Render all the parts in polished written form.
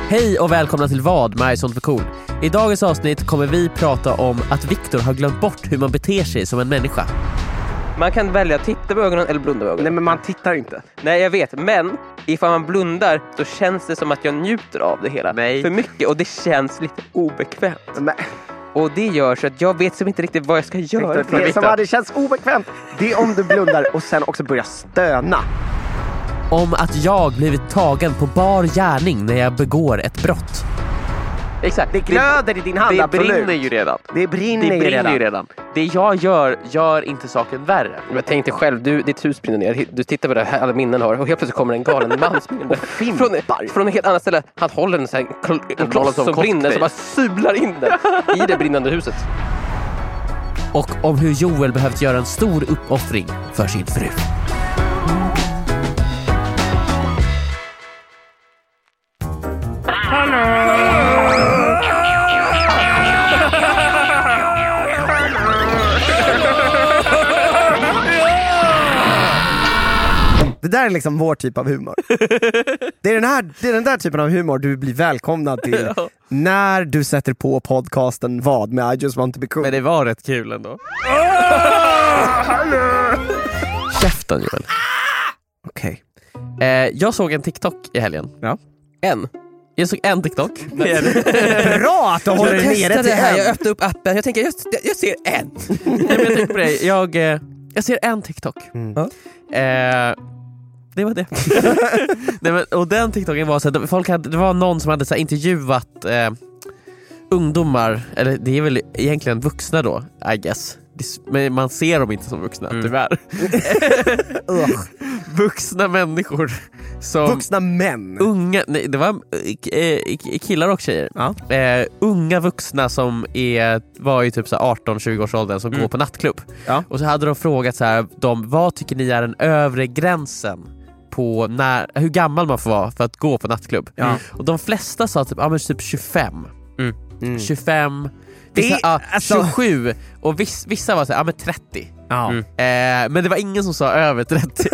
Hej och välkomna till Vad med Sånt för cool. I dagens avsnitt kommer vi prata om att Viktor har glömt bort hur man beter sig som en människa. Man kan välja att titta på ögonen eller blunda på ögonen. Nej, men man tittar inte. Nej, jag vet. Men ifall man blundar så känns det som att jag njuter av det hela. Nej. För mycket och det känns lite obekvämt. Men, Och det gör så att jag vet som inte riktigt vad jag ska göra. det som hade känts obekvämt, det är om du blundar och sen också börjar stöna. Om att jag blivit tagen på bar gärning när jag begår ett brott. Exakt. Det glöder i din hand, Det absolut. brinner ju redan. Det brinner ju redan. Det jag gör inte saken värre. Men tänk dig själv, ditt hus brinner ner. Du tittar på det här alla minnen har och helt plötsligt kommer en galen man springande. Från ett helt annat ställe. Han håller en sån här en kloss som brinner som bara sular in det i det brinnande huset. Och om hur Joel behövt göra en stor uppoffring för sin fru. Det där är liksom vår typ av humor. Det är den där typen av humor du blir välkomnad till när du sätter på podcasten Vad med I just want to be cool. Men det var rätt kul ändå. Käften, Joel. Okej. Jag såg en TikTok i helgen. Ja. Jag såg en TikTok. Bra att du håller Jag nere testade till det här, jag en. öppnade upp appen. Jag tänker, jag ser en. Nej, men jag tänkte på det. Jag ser en TikTok. Det var det. Nej, men, och den TikToken var så att det var någon som hade så här, intervjuat ungdomar, eller det är väl egentligen vuxna då, I guess. Men man ser dem inte som vuxna, tyvärr. Vuxna människor som Vuxna män. unga, nej, det var killar och tjejer. Ja. Unga vuxna som var i typ 18-20 års åldern som går på nattklubb. Ja. Och så hade de frågat så här, vad tycker ni är den övre gränsen på hur gammal man får vara för att gå på nattklubb? Och de flesta sa typ 25. 25, vissa, alltså 27 och vissa var så här, 30. Ja. Men det var ingen som sa över 30.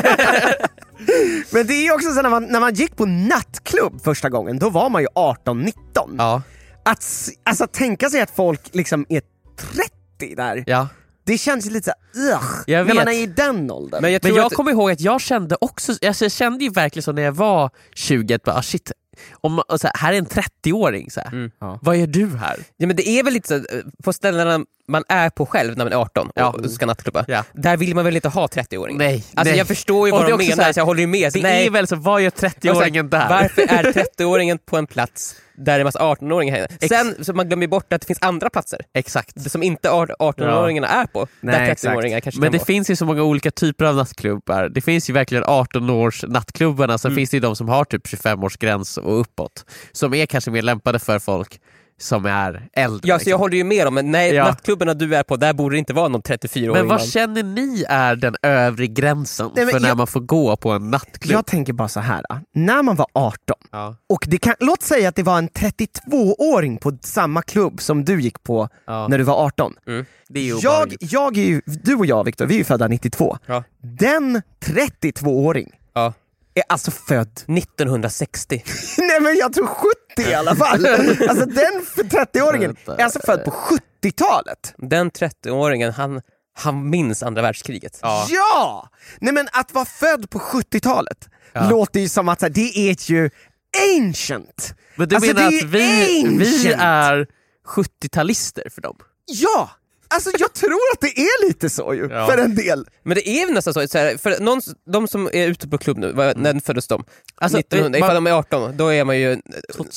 Men det är ju också så när man gick på nattklubb första gången, då var man ju 18-19. Ja. Alltså tänka sig att folk liksom är 30 där. Ja. Det känns ju lite så Jag när man vet. är i den åldern. Men Men jag kommer ihåg att jag kände också, alltså jag kände ju verkligen så när jag var 20 att bara, shit, så här är en 30-åring så här. Vad gör du här? Ja, men det är väl lite så, på ställena man är på själv när man är 18 och ska nattklubba. Ja. Där vill man väl inte ha 30-åring. Nej. Alltså jag förstår ju Och vad det är de också menar, så här, så jag håller ju med. Det är väl så, vad gör 30-åringen där? Varför är 30-åringen på en plats där det är massa 18-åringar här? Sen så man glömmer bort att det finns andra platser. Exakt. Det som inte 18-åringarna är på. Nej, där 30-åringar kanske Men kan det vara. finns ju så många olika typer av nattklubbar. Det finns ju verkligen 18-års nattklubbarna. Sen finns det ju de som har typ 25-årsgräns och uppåt. Som är kanske mer lämpade för folk som är äldre. Ja, så jag håller ju med om, men nej, Ja. nattklubbarna du är på, där borde det inte vara någon 34-åring. Men vad man. känner ni är den övre gränsen Nej, men för när man får gå på en nattklubb? Jag tänker bara så här. När man var 18 Ja. och låt säga att det var en 32-åring på samma klubb som du gick på när du var 18. Det är ju obehagligt. Du och jag, Viktor, vi är ju födda 92. Ja. Den 32-åring Ja. är alltså född 1960. nej men jag tror 70 i alla fall. Alltså den 30-åringen är alltså född på 70-talet. Den 30-åringen, han minns andra världskriget. Ja! Nej men att vara född på 70-talet låter ju som att så här, det är ju ancient. Men du Alltså, menar det att är vi ancient. är 70-talister för dem? Ja! Alltså jag tror att det är lite så ju, för en del. Men det är väl nästan så här, för de som är ute på klubb nu, när föddes de? Alltså, 1900, ifall de är 18, då är man ju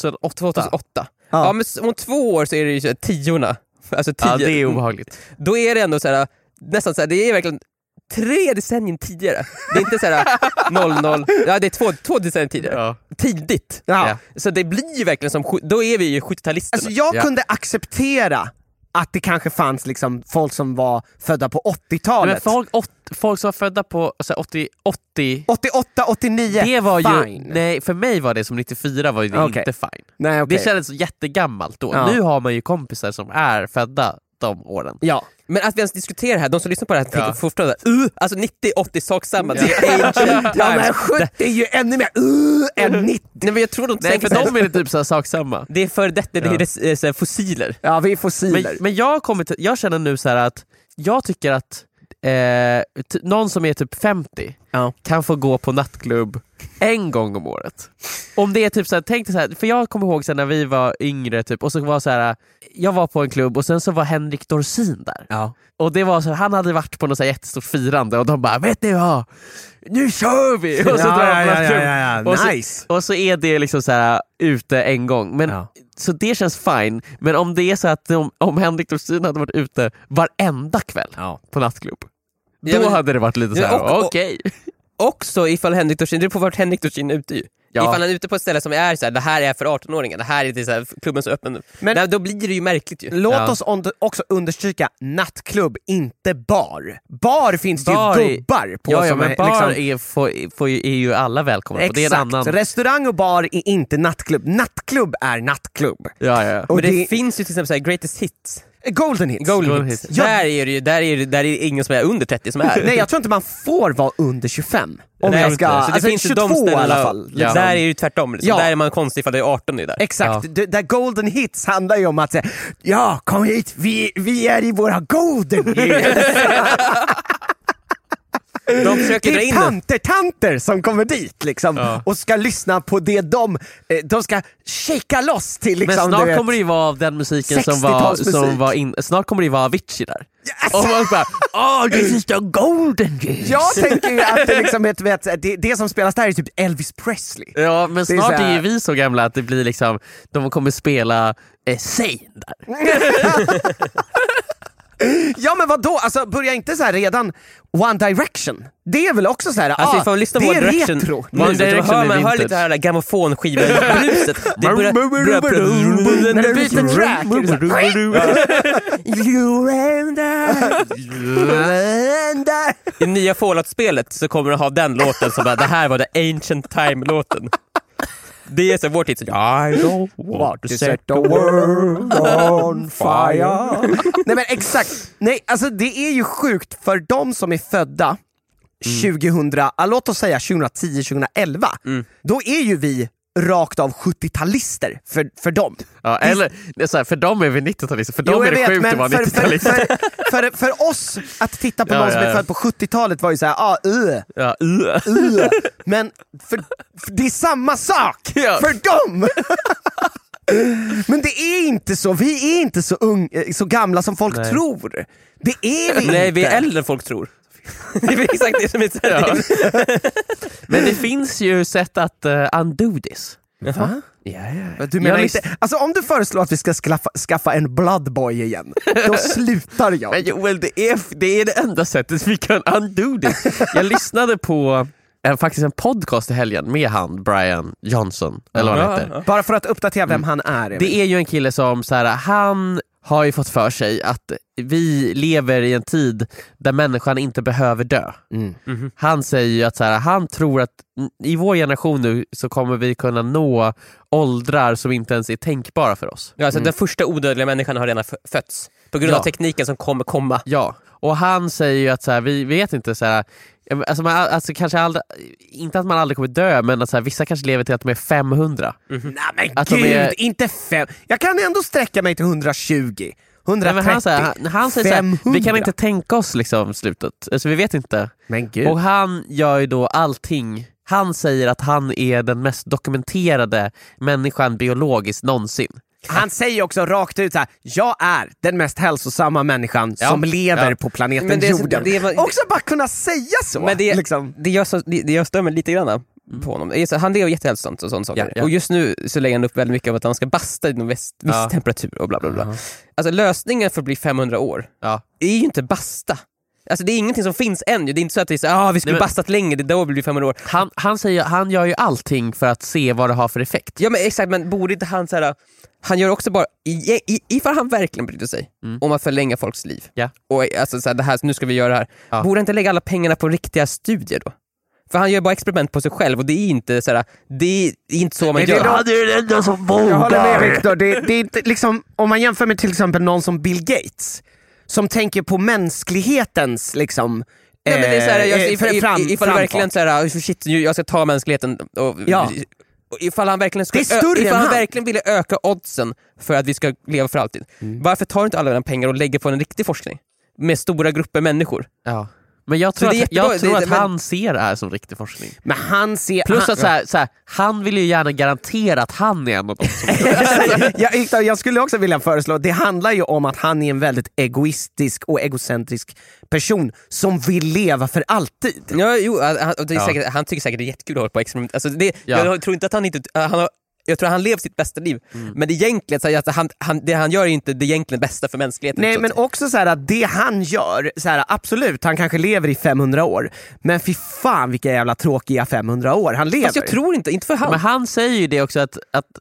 2008. Ja, men om 2 år så är det ju 10:orna. Alltså 10. Ja, det är obehagligt. Då är det ändå så här, nästan så här, det är verkligen 3 decennier tidigare. Det är inte så här 00, ja det är 2 decennier tidigare. Ja. Tidigt. Ja. Så det blir ju verkligen som, då är vi ju 70-talisterna. Alltså jag kunde acceptera att det kanske fanns liksom folk som var födda på 80-talet. Men folk som var födda på 80 88, 89, det var ju, fine. nej, för mig var det som 94 var ju det Okej. inte fine. Nej, okej. Det kändes så jättegammalt då. Ja. Nu har man ju kompisar som är födda de åren. Ja. Men att vi ens diskuterar här, de som lyssnar på det här tänker fortfarande alltså 90-80 sak samma. Det är ancient. Ja, men 70 är ju ännu mer än 90. Nej, men jag tror de Nej, för dem är det typ så här sak samma. Det är för detta, det är så här fossiler. Ja, vi är fossiler. Men jag känner nu så här att jag tycker att någon som är typ 50 kan få gå på nattklubb en gång om året. Om det är typ så här, tänk dig så här, för jag kommer ihåg så här, när vi var yngre typ, och så var så här, jag var på en klubb och sen så var Henrik Dorsin där. Ja. Och det var så här, han hade varit på något så här jättestort firande och de bara, vet du vad? Nu kör vi! Och så Nice. Och så är det liksom så här ute en gång. Men så det känns fine. Men om det är så att om Henrik Dorsin hade varit ute varenda kväll på nattklubb, då hade det varit lite så här, okej. Också ifall Henrik Dorsin, det är på vart Henrik Dorsin är ute ju. Ja. Ifall han är ute på ett ställe som är så här, det här är för 18-åringar, det här är till så här, klubben som är öppen. Men då blir det ju märkligt ju. Låt oss också understryka nattklubb, inte bar. Bar finns det ju gubbar på. Ja, men bar liksom, är ju alla välkomna på. Det är en annan. Restaurang och bar är inte nattklubb. Nattklubb är nattklubb. Ja. Och men det finns ju till exempel så här, greatest hits. Golden hits. Ja. Där är ingen som är under 30 som är. Nej, jag tror inte man får vara under 25. Om nej, jag ska, alltså, det finns 22 i alla fall. Liksom. Där är det ju tvärtom. Liksom. Där är man konstig för det är 18 nu där. Exakt, där golden hits handlar ju om att säga, kom hit, vi är i våra golden hits. De försöker dra in tanter som kommer dit liksom, och ska lyssna på det de ska shaka loss till liksom, men snart kommer det ju vara av den musiken som var snart kommer det ju vara Avicii där. Yes. Och man bara, this is the golden years. Jag tänker ju att det liksom det som spelas där är typ Elvis Presley. Ja, men snart är ju vi så gamla att det blir liksom, de kommer spela Zayn där. Ja, men vadå? Alltså börjar inte så här redan One Direction? Det är väl också så här, alltså ifall lyssna på det One är Direction. retro. Man hör lite här grammofonskiva-bruset. Det börjar när det byter track. I nya Fallout-spelet så kommer du ha den låten som bara, det här var the ancient time-låten. Det är så vår tid. I don't want to set the world on fire. Nej, men exakt. Nej, alltså det är ju sjukt för de som är födda låt oss säga 2010-2011. Då är ju vi rakt av 70-talister för dem. Ja, eller så här, för dem är vi 90-talister. För dem är det sjukt att vara 90-talister. För oss att titta på någon som är född på 70-talet var ju så här, men för det är samma sak för dem. Men det är inte så. Vi är inte så gamla som folk tror. Det är vi inte. Nej, vi är äldre än folk tror. Det är exakt det som är Men det finns ju sätt att undo this. Ja. Du menar inte, alltså om du föreslår att vi ska skaffa en Bloodboy igen, då slutar jag. Men Joel, det är det enda sättet vi kan undo this. Jag lyssnade på faktiskt en podcast i helgen med han Brian Johnson eller vad han heter. Bara för att uppdatera vem han är. Det är ju en kille som så här, han har ju fått för sig att vi lever i en tid där människan inte behöver dö. Han säger ju att så här, han tror att i vår generation nu så kommer vi kunna nå åldrar som inte ens är tänkbara för oss. Ja, alltså den första odödliga människan har redan fötts på grund av tekniken som kommer komma. Ja, och han säger ju att så här, vi vet inte så här, alltså kanske aldrig, inte att man aldrig kommer dö, men att så här, vissa kanske lever till att de är 500. Nej men att gud, inte 5. Jag kan ändå sträcka mig till 120. 130. Nej, han säger så här, vi kan inte tänka oss liksom slutet. Alltså vi vet inte. Men gud. Och han gör ju då allting. Han säger att han är den mest dokumenterade människan biologiskt någonsin. Han säger också rakt ut så här: jag är den mest hälsosamma människan som lever på planeten jorden. Också bara kunna säga så. Men det, liksom. det jag stör mig lite grann på honom. Han är jättehälsosamt och sånt saker. Och just nu så lägger han upp väldigt mycket av att han ska basta i någon viss temperatur och bla bla bla. Alltså lösningen för att bli 500 år är ju inte basta. Alltså det är ingenting som finns än. Det är inte så att det är så, vi skulle bastat längre, det då blir 500 år. Han säger, han gör ju allting för att se vad det har för effekt. Ja men exakt, men borde inte han så här, han gör också bara ifall han verkligen bryr sig om att förlänga folks liv. Och alltså så här, det här, nu ska vi göra det här. Borde inte lägga alla pengarna på riktiga studier då? För han gör bara experiment på sig själv och det är inte så här, det är inte så man gör. Det är det enda som vågar. Jag håller med Victor, det är inte liksom, om man jämför med till exempel någon som Bill Gates, som tänker på mänsklighetens liksom Nej, men det är så här, ifall verkligen så här, shit, jag ska ta mänskligheten och ifall han verkligen verkligen ville öka oddsen för att vi ska leva för alltid. Varför tar inte alla den pengar och lägger på en riktig forskning med stora grupper människor? Ja. Men jag tror att han ser det här som riktig forskning. Men han ser... Plus att så här, han vill ju gärna garantera att han är en av dem som... jag skulle också vilja föreslå, det handlar ju om att han är en väldigt egoistisk och egocentrisk person som vill leva för alltid. Ja, han tycker säkert det är jättekul att hålla på experiment. Alltså jag tror inte att jag tror att han lever sitt bästa liv. Men det egentligen så att det han gör är inte det egentligen bästa för mänskligheten. Nej, men också så här att det han gör så här, absolut, han kanske lever i 500 år. Men fy fan vilka jävla tråkiga 500 år han lever. Fast jag tror inte för han. Men han säger ju det också att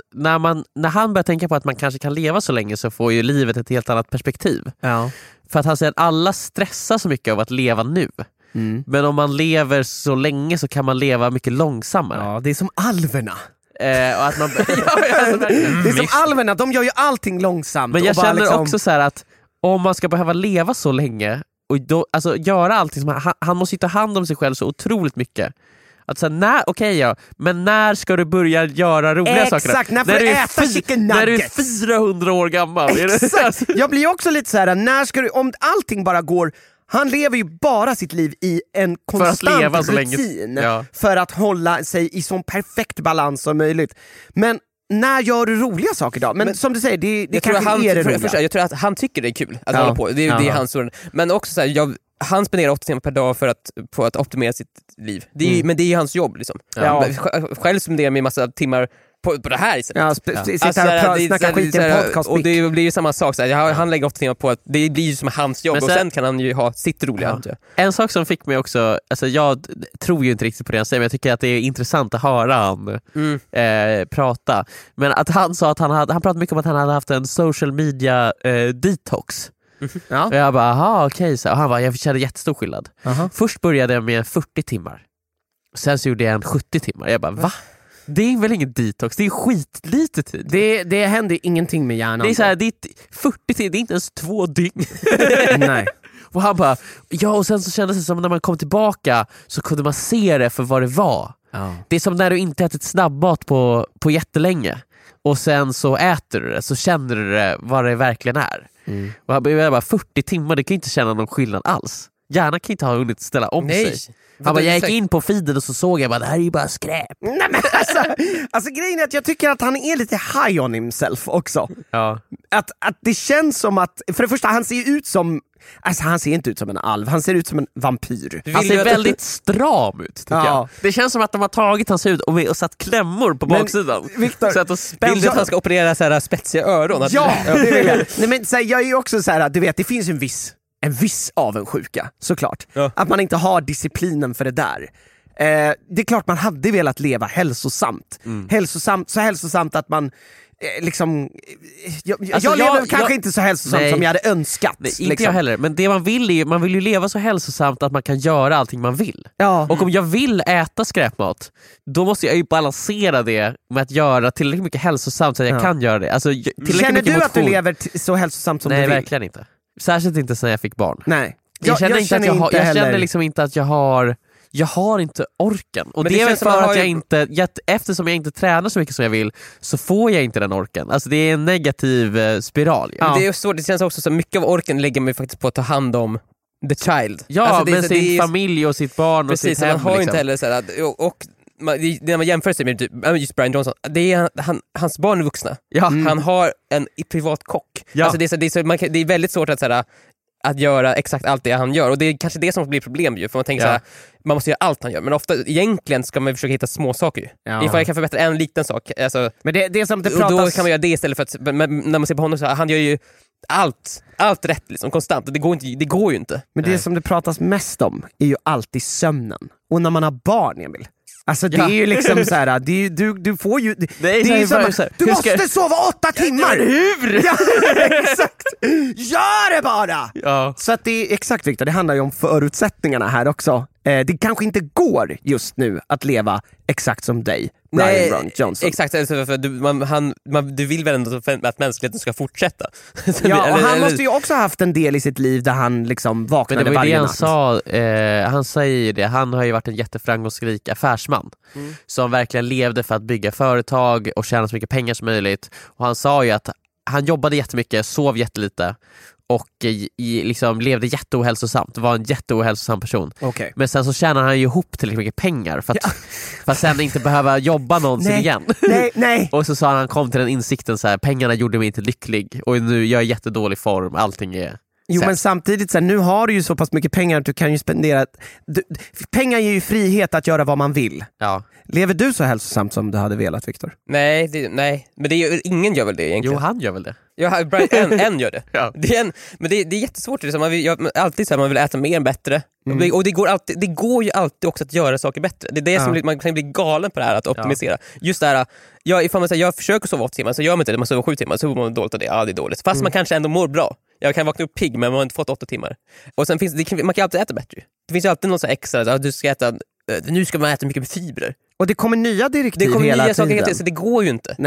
när han börjar tänka på att man kanske kan leva så länge så får ju livet ett helt annat perspektiv. Ja. För att han säger att alla stressar så mycket av att leva nu. Men om man lever så länge så kan man leva mycket långsammare. Ja, det är som alverna. Och att man, det är som alverna, de gör ju allting långsamt. Men jag och bara känner också så här att om man ska behöva leva så länge och då, alltså göra allting som han måste ju ta hand om sig själv så otroligt mycket. Att så här, men när ska du börja göra roliga saker? Exakt, när du äta chicken nuggets. När du är 400 år gammal. Exakt. Jag blir också lite så här, när ska du, om allting bara går. Han lever ju bara sitt liv i en konstant rutin för att hålla sig i sån perfekt balans som möjligt. Men när gör du roliga saker då? Men som du säger, det kanske är det roliga. Jag tror att han tycker det är kul att hålla på. Det är hans ord. Men också så här, han spenderar 8 timmar per dag på att optimera sitt liv. Men det är ju hans jobb liksom. Själv spenderar jag massa timmar på det här istället. Snacka skit i en podcast. Och det blir ju samma sak så här, han lägger 8 timmar på att det blir ju som hans jobb. Och sen kan han ju ha sitt roliga. En sak som fick mig också, alltså jag tror ju inte riktigt på det han säger, men jag tycker att det är intressant att höra han prata. Men att han sa att han pratade mycket om att han hade haft en social media detox. Och jag bara, okej. Och han bara, jag kände jättestor skillnad. Först började jag med 40 timmar. Sen så gjorde jag en 70 timmar. Jag bara, va? Det är väl ingen detox, det är skitlite tid. Det händer ingenting med hjärnan. Det är så här, det är 40 timmar, det är inte ens 2 dygn. Nej. Och han bara, och sen så kändes det som när man kom tillbaka så kunde man se det för vad det var. Det är som när du inte ätit snabbmat på jättelänge. Och sen så äter du det, så känner du det vad det verkligen är. Och han bara, 40 timmar, det kan inte känna någon skillnad alls. Hjärnan kan inte ha hunnit ställa om sig. Han bara, jag gick in på feeden och så såg jag bara, det här är ju bara skräp. Nej, men alltså grejen är att jag tycker att han är lite high on himself också. Att det känns som att, för det första, han ser ut som, alltså han ser inte ut som en alv, han ser ut som en vampyr. Han ser väldigt stram ut, tycker jag. Det känns som att de har tagit hans hud och satt klämmor på baksidan. Victor, så att vill du att han ska operera så här spetsiga öron? Ja, det vill jag. Nej, men så här, jag är ju också så här, du vet, det finns en viss avundsjuka, såklart. Att man inte har disciplinen för det där. Det är klart man hade velat leva hälsosamt. Så hälsosamt att man liksom... Jag lever kanske inte så hälsosamt som jag hade önskat. Nej, inte jag heller. Men det man vill är, man vill ju leva så hälsosamt att man kan göra allting man vill. Och om jag vill äta skräpmat, då måste jag ju balansera det med att göra tillräckligt mycket hälsosamt så att jag kan göra det. Alltså, känner du att du lever så hälsosamt som du vill? Nej, verkligen inte. Särskilt inte sen jag fick barn. Nej. Jag känner liksom inte att jag har inte orken. Och det är väl för att eftersom jag inte tränar så mycket som jag vill, så får jag inte den orken. Alltså det är en negativ spiral. Det är så, det känns också så mycket av orken lägger man faktiskt på att ta hand om the child. Alltså med sin familj och sitt barn. Precis, och sitt hem. Man har inte heller så här, och när man jämför sig med typ, just Brian Johnson, det är hans barn är vuxna. Han har en privat kock. Alltså det är väldigt svårt att göra exakt allt det han gör, och det är kanske det som blir problem ju, för man tänker så här, man måste göra allt han gör, men ofta egentligen ska man försöka hitta små saker. Ifall jag kan förbättra en liten sak, alltså, men det som det pratas... då kan man göra det istället för att, när man ser på honom så här, han gör ju allt rätt liksom, konstant, och det går ju inte. Men det som det pratas mest om är ju alltid sömnen, och när man har barn, Emil. Alltså det är ju liksom så här, du får ju du måste sova 8 timmar. Hur? Ja, exakt. Gör det bara. Så att det är exakt, Victor, det handlar ju om förutsättningarna här också. det kanske inte går just nu att leva exakt som dig, Brian Johnson. Exakt, för du vill väl ändå att mänskligheten ska fortsätta. Ja, och han måste ju också haft en del i sitt liv där han liksom vaknade varje natt. Han säger det, han har ju varit en jätteframgångsrik affärsman som verkligen levde för att bygga företag och tjäna så mycket pengar som möjligt. Och han sa ju att han jobbade jättemycket, sov jättelite och liksom levde jätteohälsosamt, var en jätteohälsosam person. Okay. Men sen så tjänar han ju ihop till mycket pengar för att sen inte behöva jobba någonsin igen. Nej. Och så sa han kom till den insikten så här, pengarna gjorde mig inte lycklig och nu är jag i jättedålig form, allting är... Jo, men samtidigt så här, nu har du ju så pass mycket pengar att du kan ju spendera... pengar ger ju frihet att göra vad man vill. Ja. Lever du så hälsosamt som du hade velat, Viktor? Nej, men ingen gör väl det egentligen. Jo, han gör väl det. Ja, en gör det. Ja. Men det är jättesvårt. Alltid så här, man vill äta mer bättre. Och det går ju alltid också att göra saker bättre. Det är det som man kan bli galen på det här, att optimisera. Just det här, ifall man säger jag försöker sova 8 timmar så gör man inte det, man sover 7 timmar så mår man dåligt av det. Ja, det är dåligt. Fast man kanske ändå mår bra. Jag kan vakna upp pigg men man har inte fått 8 timmar. Och sen man kan alltid äta bättre. Det finns ju alltid något så extra, att du ska äta, nu ska man äta mycket fibrer. Och det kommer nya direktiv hela tiden. Nya saker, så det går ju inte.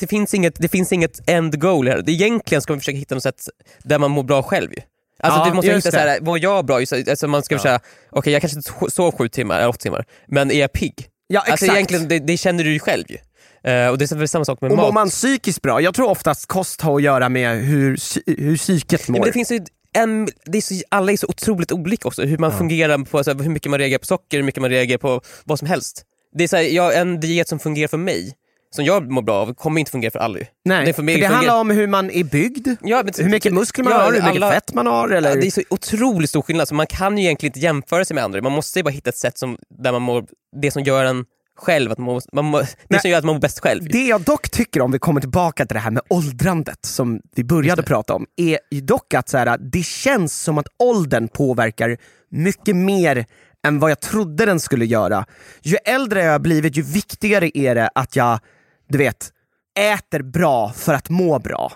Det finns inget end goal här. Egentligen ska man försöka hitta något sätt där man mår bra själv ju. Alltså du måste hitta så här, vad jag bra, alltså man ska försöka, okej, jag kanske inte sov 7 timmar eller 8 timmar, men är jag pigg? Ja, exakt. Alltså egentligen, det känner du ju själv ju. Och det är väl samma sak med mat. Och mår man psykiskt bra? Jag tror oftast kost har att göra med hur psyket mår. Men det finns ju alla är så otroligt olika också, hur man fungerar på, så här, hur mycket man reagerar på socker, hur mycket man reagerar på vad som helst. Det är så här, en diet som fungerar för mig, som jag mår bra av, kommer inte fungera för alla. Nej, det handlar om hur man är byggd, hur mycket muskler man har, hur mycket fett man har. Eller? Det är så otroligt stor skillnad, så man kan ju egentligen inte jämföra sig med andra. Man måste ju bara hitta ett sätt där man mår, det som gör en själv, som gör att man mår bäst själv. Det jag dock tycker, om vi kommer tillbaka till det här med åldrandet som vi började prata om, är ju dock att så här, det känns som att åldern påverkar mycket mer än vad jag trodde den skulle göra. Ju äldre jag har blivit, ju viktigare är det att jag, du vet, äter bra för att må bra.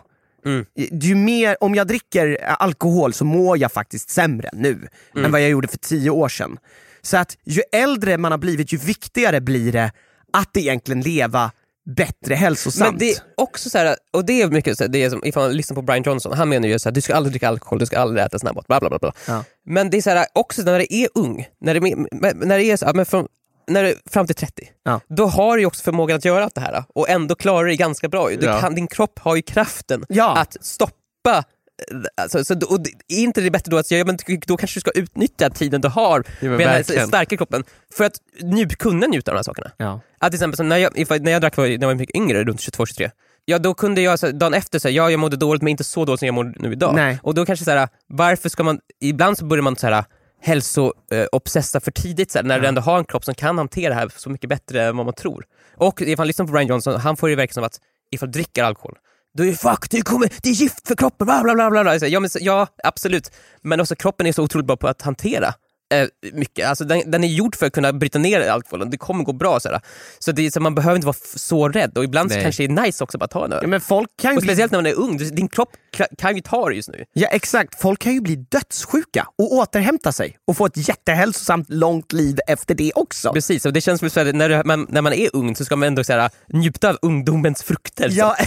Ju mer, om jag dricker alkohol så mår jag faktiskt sämre nu än vad jag gjorde för 10 år sedan. Så att ju äldre man har blivit, ju viktigare blir det att egentligen leva bättre, hälsosamt. Men det är också så här, och det är mycket så här, det är som ifall man lyssnar på Brian Johnson, han menar ju så här, du ska aldrig dricka alkohol, du ska aldrig äta snabbmat, bla bla bla bla. Ja. Men det är så här, också när det är ung, när det är så här, men fram till 30, då har du ju också förmågan att göra allt det här och ändå klarar det ganska bra. Din kropp har ju kraften att stoppa. Alltså, och är inte det bättre då att men då kanske du ska utnyttja tiden du har med den starka kroppen för att kunna njuta av de här sakerna. Att till exempel när jag drack när jag var mycket yngre, runt 22-23, då kunde jag så, dagen efter säga jag mådde dåligt men inte så dåligt som jag mår nu idag. Nej. Och då kanske så här, varför ska man, ibland så börjar man så här hälsoobsessa för tidigt så här, när du ändå har en kropp som kan hantera det här så mycket bättre än vad man tror. Och ifall man lyssnar på Brian Johnson, han får ju verkligen som att ifall du dricker alkohol, då är det är gift för kroppen, bla bla bla bla. Ja, absolut. Men också kroppen är så otroligt bra på att hantera mycket. Alltså den är gjord för att kunna bryta ner alkoholen. Det kommer gå bra så det är så man behöver inte vara så rädd, och ibland så kanske det är nice också bara ta en öl. Men folk kan och speciellt när man är ung, din kropp kan ju ta det just nu. Ja, exakt. Folk kan ju bli dödssjuka och återhämta sig och få ett jättehälsosamt långt liv efter det också. Precis, och det känns som så här, när man är ung så ska man ändå så här, njuta av ungdomens frukter. Ja.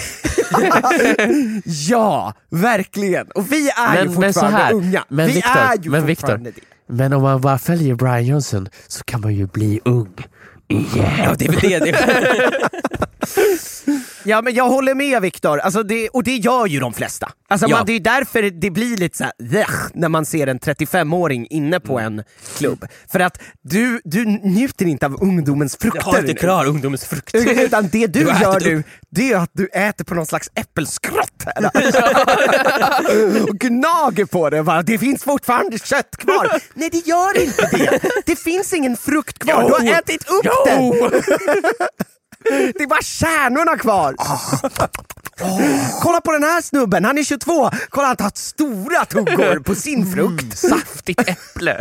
Ja, verkligen. Och vi är ju fortfarande unga. Men Victor, men om man bara följer Brian Johnson så kan man ju bli ung igen. Ja, det är det. Ja, men jag håller med, Victor. Alltså och det gör ju de flesta. Alltså det är därför det blir lite så här, när man ser en 35-åring inne på en klubb. För att du njuter inte av ungdomens frukter. Jag har inte klar ungdomens frukter. Utan det du gör det är att du äter på någon slags äppelskrott här. Och gnager på det. Bara, det finns fortfarande kött kvar. Nej, det gör inte det. Det finns ingen frukt kvar. Du har ätit upp det. Det är bara kärnorna kvar. Kolla på den här snubben, han är 22. Kolla, han har tagit stora tuggor på sin frukt. Saftigt äpple.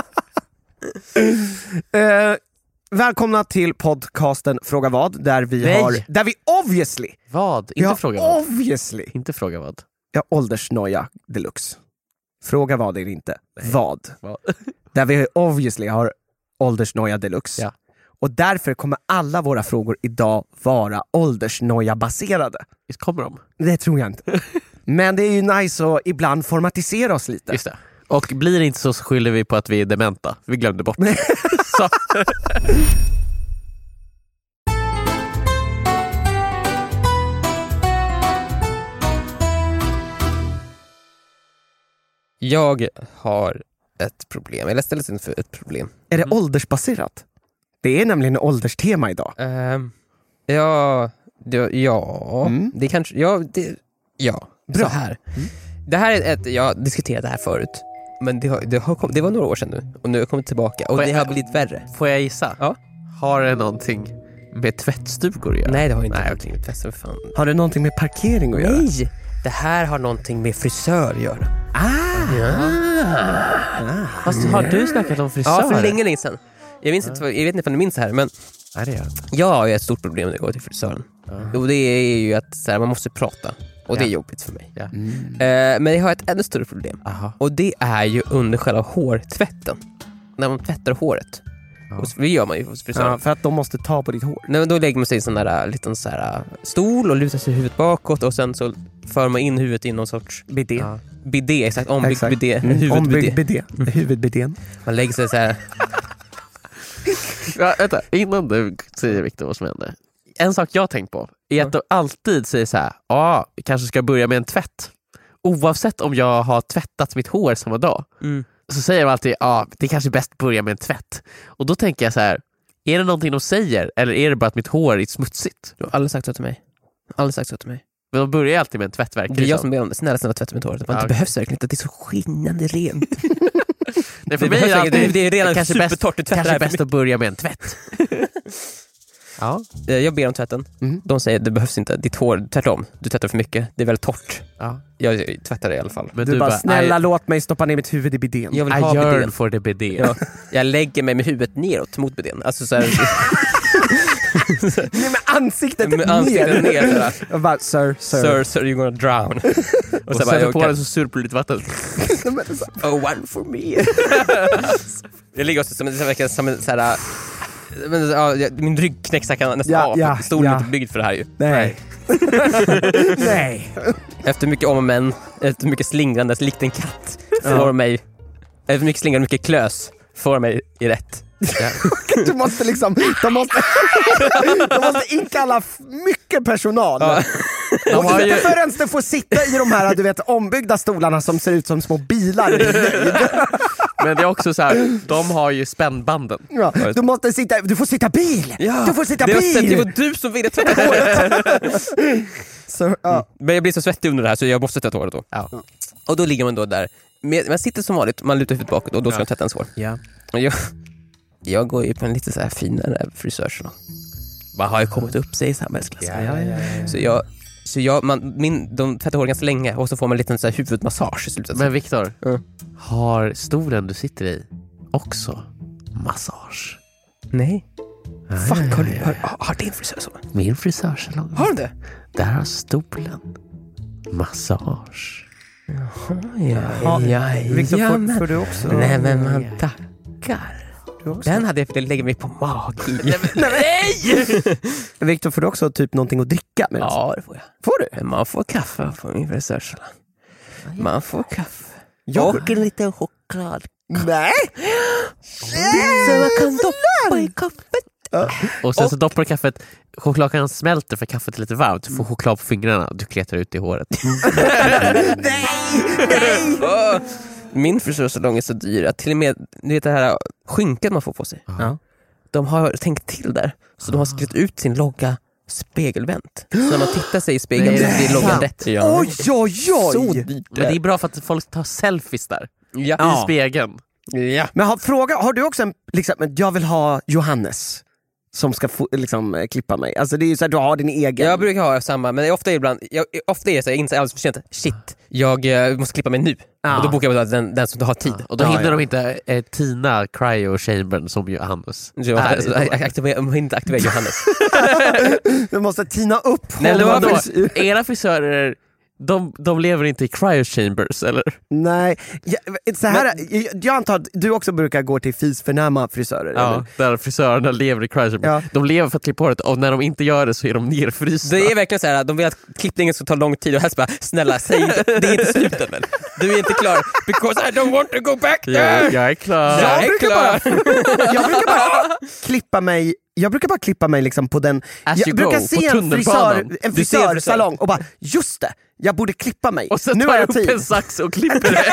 Välkomna till podcasten Fråga vad, där vi obviously. Vad? Inte fråga vad. Obviously. Inte fråga vad. Ja, åldersnoja deluxe. Fråga vad är det inte. Vad. Där vi obviously har åldersnoja deluxe. Ja. Och därför kommer alla våra frågor idag vara åldersnoja-baserade. Visst kommer de? Det tror jag inte. Men det är ju nice att ibland formatisera oss lite. Just det. Och blir det inte så skyller vi på att vi är dementa. Vi glömde bort. Så. Jag har ett problem. Eller ställs inför ett problem. Är det åldersbaserat? Det är nämligen ålderstema idag. Ja. Det kanske... Ja. Bra. Så här. Det här är jag diskuterade det här förut. Men det var några år sedan nu. Och nu har jag kommit tillbaka. Och det har blivit värre. Får jag gissa? Ja. Har det någonting med tvättstugor att göra? Nej, det har inte någonting med tvätt. Fan. Har det någonting med parkering att göra? Nej! Det här har någonting med frisör att göra. Fast har du snackat om frisörer? Ja, för länge sedan. Jag vet inte om du minns det här, men Nej, det gör jag har ju ett stort problem när jag går till frisören. Och det är ju att så här, man måste prata. Och det är jobbigt för mig. Ja. Men jag har ett ännu större problem. Aha. Och det är ju under själva hårtvätten. När man tvättar håret. Och det gör man ju hos frisören. Ja, för att de måste ta på ditt hår. Nej, då lägger man sig i en sån där liten så här stol och lutar sig huvudet bakåt. Och sen så för man in huvudet i någon sorts Bidé. Ja. bidé, exakt. Ombyggd bidé. Ombyggd bidé. Huvudbidén. Man lägger sig så här. Ja, vänta, innan du säger Victor vad som händer. En sak jag har tänkt på är att de alltid säger så här: vi kanske ska börja med en tvätt. Oavsett om jag har tvättat mitt hår samma dag. Så säger de alltid, det är kanske är bäst att börja med en tvätt. Och då tänker jag så här: är det någonting de säger? Eller är det bara att mitt hår är smutsigt? Du har aldrig sagt så till mig. Men de börjar alltid med en tvätt, verkligen. Det är jag som ber om det. Snälla tvätta mitt hår. Det behövs verkligen inte. Det är så skinnande rent. Nej, för mig är det är redan kanske supertorrt. bäst, kanske bäst att börja med en tvätt. Ja. Jag ber om tvätten. De säger det behövs inte. Ditt hår, tvärtom. Du tvättar för mycket. Det är väldigt torrt. Ja. Jag tvättar det i alla fall. Men du bara, snälla låt mig stoppa ner mitt huvud i bidén. Jag vill ha bidén. For the bidé. Ja. Jag lägger mig med huvudet neråt mot bidén. Alltså så här. Nej, med ansiktet ner. Jag bara, sir, you're gonna drown. Och sen bara, på den så surpar lite vatten. One for me. Jag ligger också som en så här. Min rygg knäcks nästan av. Stolen är inte byggd för det här ju. Nej. Nej. Efter mycket om och men, efter mycket slingrande likt en katt får mig, efter mycket slingrande, mycket klös får mig i rätt. Du måste liksom, de måste inkalla mycket personal. De har ju... Förrän du får sitta i de här, du vet, ombyggda stolarna som ser ut som små bilar. Men det är också så här, de har ju spännbanden. Ja, du får sitta bil. Ja, du får sitta bil. Det var du som ville tvätta håret. Men jag blir så svettig under det här så jag måste tvätta håret då. Ja. Och då ligger man då där. Man sitter som vanligt, man lutar huvudet bakåt och då ska man tvätta ens hår. Ja. Och jag går ju på en lite så här finare frisör. Man har ju kommit upp sig i samhällsklassen. De tvättar hår ganska länge och så får man en liten så här huvudmassage i slutet. Men Victor, har stolen du sitter i också massage? Nej. Fuck, har din frisör så? Min frisörsalong. Har du det? Där har stolen massage. Victor, får du också? Nej, men man tackar. Den hade jag velat lägga mig på magen. Nej! Victor, får du också typ någonting att dricka med? Ja, det får jag. Får du? Man får kaffe på min frisörsalong. Man får kaffe. Jag... Och en liten choklad. Nej! Så man kan doppa i kaffet. Och sen så doppar du kaffet, chokladen smälter för kaffet är lite varmt. Du får choklad på fingrarna och du kletar ut i håret. Nej! Min frisörsalong är så dyr att till och med det här skynket man får på sig. De har tänkt till där. Så de har skrivit ut sin logga spegelvänt. Så när man tittar sig i spegeln så blir loggan rätt. Oj! Så dyrt. Men det är bra för att folk tar selfies där. Ja. I spegeln. Ja. Men har du också en, liksom, jag vill ha Johannes som ska liksom klippa mig. Alltså det är ju så här, du har din egen. Jag brukar ha samma, men ofta är det så jag inser alldeles för sent. Shit, jag måste klippa mig nu. Och då bokar jag den som har tid. Och då hinner de inte Tina, Cryo och Chambern som Johannes. De hinner inte aktivera Johannes. Du måste tina upp. Era frisörer, De lever inte i cryo chambers, eller? Nej, jag antar att du också brukar gå till fisförnäma frisörer. Ja, eller? där frisörerna lever i cryo chambers. Ja. De lever för att klippa håret, och när de inte gör det så är de nerfrysta. Det är verkligen så här, de vill att klippningen ska ta lång tid och helst bara, snälla, säg inte, det är inte slutet väl? Du är inte klar, because I don't want to go back there! Jag är klar. Jag brukar bara klippa mig liksom på den. Jag brukar se en frisörsalong och bara, just det, jag borde klippa mig. Och sen nu tar har jag jag upp tid. en sax och klipper det.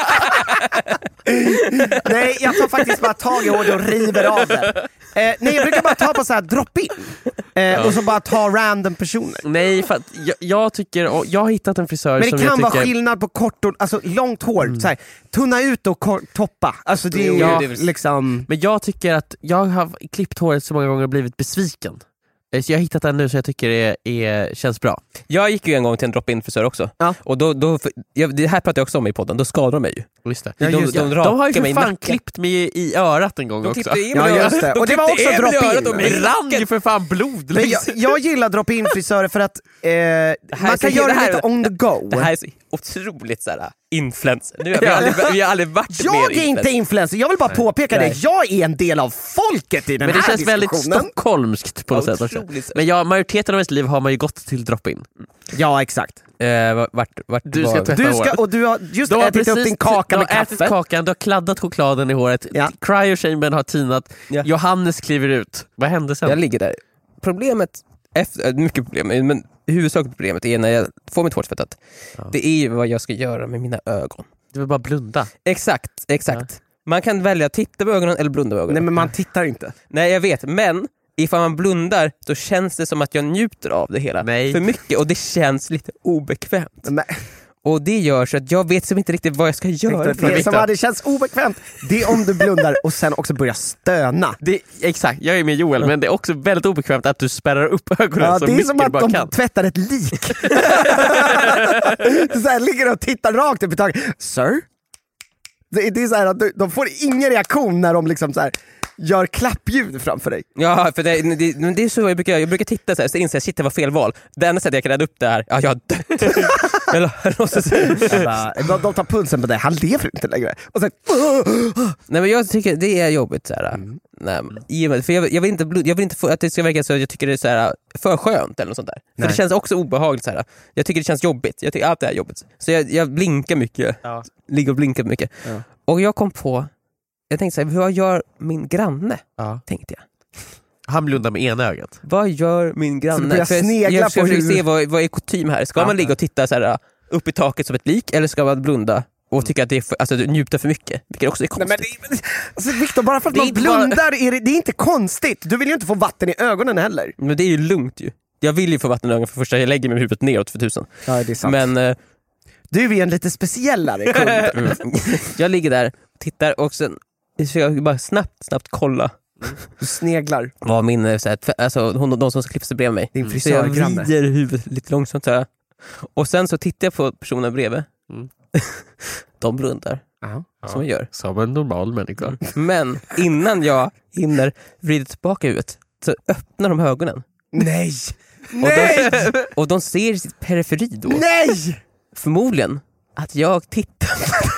Nej, jag tar faktiskt bara tag i håret och river av den. Nej, jag brukar bara ta på så här drop-in och så bara ta random personer. Nej, för att jag tycker, och jag har hittat en frisör Men det som kan jag vara tycker... skillnad på kort och, alltså långt hår, så här, tunna ut och toppa. Alltså det är Ja, liksom... Men jag tycker att jag har klippt håret så många gånger och blivit besviken. Så jag har hittat den nu så jag tycker det känns bra. Jag gick ju en gång till en drop-in frisör också. Ja. Och det här pratade jag också om i podden, då skadade de mig ju. Just det. Ja, just det. De har ju för mig i fan nacken. klippt mig i örat en gång också. Ja, just det. Och det var också drop-in. Det rann ju för fan blod. Men jag gillar drop-in frisörer för att man kan göra det lite on the go. Det här är så otroligt såhär influencer. Vi har aldrig varit mer Jag är inte influencer, jag vill bara påpeka det. Jag är en del av folket i den Men det här känns väldigt diskussionen. stockholmskt på något sätt också. Men majoriteten av ens liv har man ju gått till drop-in. Ja, exakt. Vart Du ska tvätta Du ska, håret. och du har just Du har ätit upp din kaka med du har ätit kaffe. kakan, du har kladdat chokladen i håret, Ja. cryo-chambern har tinat, Ja. Johannes kliver ut. Vad hände sen? Jag ligger där. Problemet, mycket problem, men huvudsakliga problemet är när jag får mitt hår tvättat. Det är ju vad jag ska göra med mina ögon. Du vill bara blunda. Exakt. Man kan välja att titta på ögonen eller blunda på ögonen. Nej, men man tittar inte. Nej, jag vet, men ifall man blundar så känns det som att jag njuter av det hela för mycket och det känns lite obekvämt. Men, Och det gör så att jag vet som inte riktigt vad jag ska göra. det som hade känts obekvämt, det är om du blundar och sen också börjar stöna. Exakt, jag är med Joel, men det är också väldigt obekvämt att du spärrar upp ögonen Ja, så det är mycket som du att bara de kan. tvättar ett lik. Så här, ligger och tittar rakt upp i taget. Sir? Det är så här att de får ingen reaktion när de liksom så här gör klappljud framför dig. Ja, för det är så jag brukar titta så här, så inser jag, shit, det var fel val. Det enda sättet jag kan rädda upp det här, jag har dött. De tar pulsen på dig, han lever inte längre. Och sen, Nej, men jag tycker det är jobbigt så här. Nej, för jag vill inte få att det ska verka så att jag tycker det är så här för skönt eller något sånt där. För det känns också obehagligt så här. Jag tycker det känns jobbigt. Jag tycker allt det är jobbigt. Så jag blinkar mycket. Ja. Ligger och blinkar mycket. Ja. Och jag kom på, jag tänkte så här, vad gör min granne? Ja. Tänkte jag. Han blundar med ena ögat. Vad gör min Så du granne? börjar snegla jag på försöker hur... se vad är kutym här. Ska man ligga och titta så här upp i taket som ett lik, eller ska man blunda och tycka att det är alltså njuta för mycket, vilket också är konstigt. Alltså, Victor, bara för att Det är man inte blundar det är inte konstigt. Du vill ju inte få vatten i ögonen heller. Men det är ju lugnt ju. Jag vill ju få vatten i ögonen för första, jag lägger mig med huvudet neråt för 1000. Ja, det är sant. Men du är en lite speciellare kund. jag ligger där, tittar och sen så jag bara snabbt kolla Du sneglar. vad min så här, alltså de som ska klippa sig bredvid mig. Din Så jag frisörgranne. vrider huvudet lite långsamt så här. Och sen så tittar jag på personen bredvid. De blundar som jag gör. Som en normal människa. Men innan jag hinner vrida tillbaka huvudet så öppnar de ögonen. Nej! Nej! Och de ser sitt periferi då. Nej! Förmodligen att jag tittar.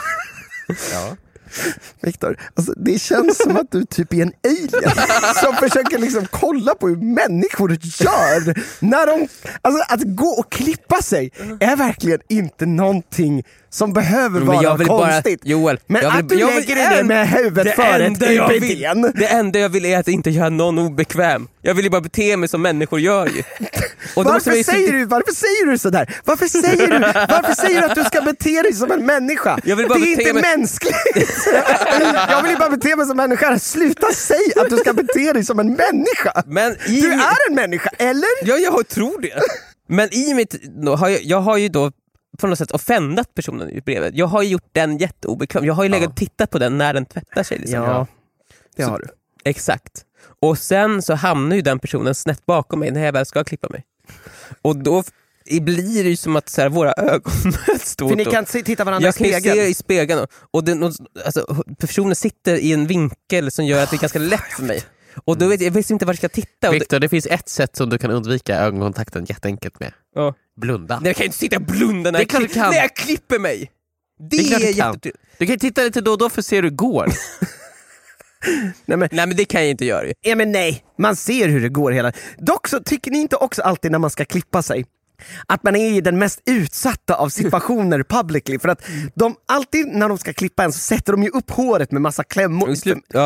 Ja. Victor, alltså, det känns som att du typ är en alien som försöker liksom kolla på hur människor gör. När de, alltså, att gå och klippa sig är verkligen inte någonting som behöver vara konstigt. Joel, men att du lägger dig ner med huvudet före ett IBD. Det enda jag vill är att inte göra någon obekväm. Jag vill ju bara bete mig som människor gör ju. Och varför säger du sådär? Varför säger du att du ska bete dig som en människa? Det är inte mänskligt. Jag vill ju bara bete mig som människa. Sluta säga att du ska bete dig som en människa. Men du är en människa, eller? Ja, jag tror det. Men i mitt, jag har ju då på något sätt offendat personen i brevet. Jag har ju gjort den jätteobekväm. Jag har ju legat och tittat på den när den tvättar sig. Liksom. Ja, det har du. Exakt. Och sen så hamnar ju den personen snett bakom mig när jag väl ska klippa mig. Och då blir det ju som att så här, våra ögon möts. För ni kan titta varandra i spegeln. Jag kan se i spegeln. Och alltså, personen sitter i en vinkel som gör att det är ganska lätt för mig. Och då vet jag inte var jag ska titta. Victor, det finns ett sätt som du kan undvika ögonkontakten jätteenkelt med. Blunda. Nej, jag kan inte sitta och blunda när jag klipper mig. Det är du kan titta lite då och då för att se hur det går. Nej men det kan jag inte göra. Ja, men nej, man ser hur det går hela. Dock så tycker ni inte också alltid när man ska klippa sig att man är i den mest utsatta av situationer publicly, för att de alltid när de ska klippa en så sätter de ju upp håret med massa klämmor. Och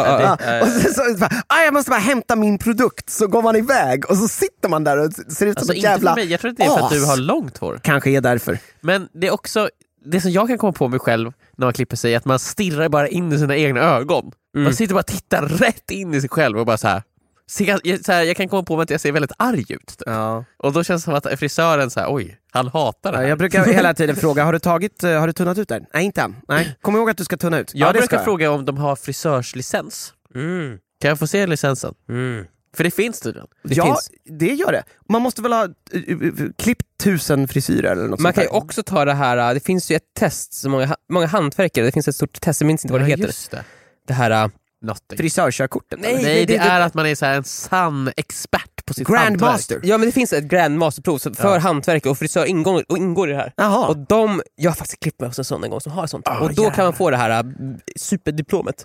så jag måste bara hämta min produkt, så går man iväg och så sitter man där och ser ut som ett jävla för mig. Jag tror inte det är för att du har långt hår. Kanske är därför. Men det är också det som jag kan komma på mig själv när man klipper sig, att man stirrar bara in i sina egna ögon. Man sitter bara och tittar rätt in i sig själv och bara så här, jag kan komma på mig att jag ser väldigt arg ut. Ja. Och då känns det som att frisören så här, oj, han hatar det här. Jag brukar hela tiden fråga, har du tunnat ut den? Nej, inte. Nej. Kom ihåg att du ska tunna ut. Jag brukar fråga om de har frisörslicens. Kan jag få se licensen? För det finns tydligen. Det gör det. Man måste väl ha klippt 1000 frisyrer eller något. Man kan ju också ta det här, det finns ju ett test, så många hantverkare, det finns ett stort test, jag minns inte vad det heter. Just det. Det här frisörkörkortet. Nej, det är att man är så här en sann expert på sitt Grandmaster. Ja, men det finns ett Grandmasterprov för hantverkare och frisör ingår i det här. Jaha. Och jag har faktiskt klippt mig hos en sån en gång som har sånt. Och då kan man få det här superdiplomet.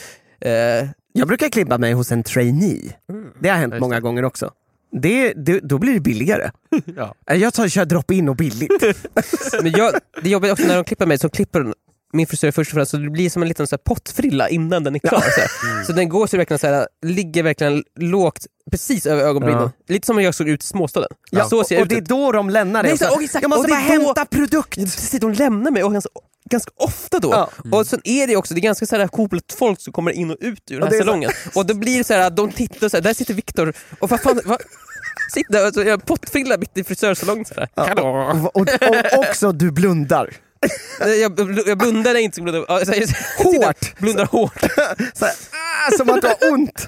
Jag brukar klippa mig hos en trainee. Det har hänt många gånger också. Då blir det billigare. Jag kör drop-in och billigt. Men det jobbar också när de klipper mig, så klipper min frisör först och främst, så det blir som en liten så här pottfrilla innan den är klar. Så den går så verkligen så här, ligger verkligen lågt precis över ögonbrynen. Lite som jag såg ut i småstaden. Så ser och det är då de lämnar dig. Jag måste bara hämta produkt. Precis, de lämnar mig och ganska ofta då. Och sen är det också, det är ganska så här coolt folk som kommer in och ut ur den här salongen. Och då blir det så här, de tittar så här, där sitter Viktor och vad fan, sitter där, alltså, jag pottfrilla mitt i frisörsalongen så där. Och också du blundar. Jag blundar inte, hårt. Blundar hårt. Så här, som att du har ont.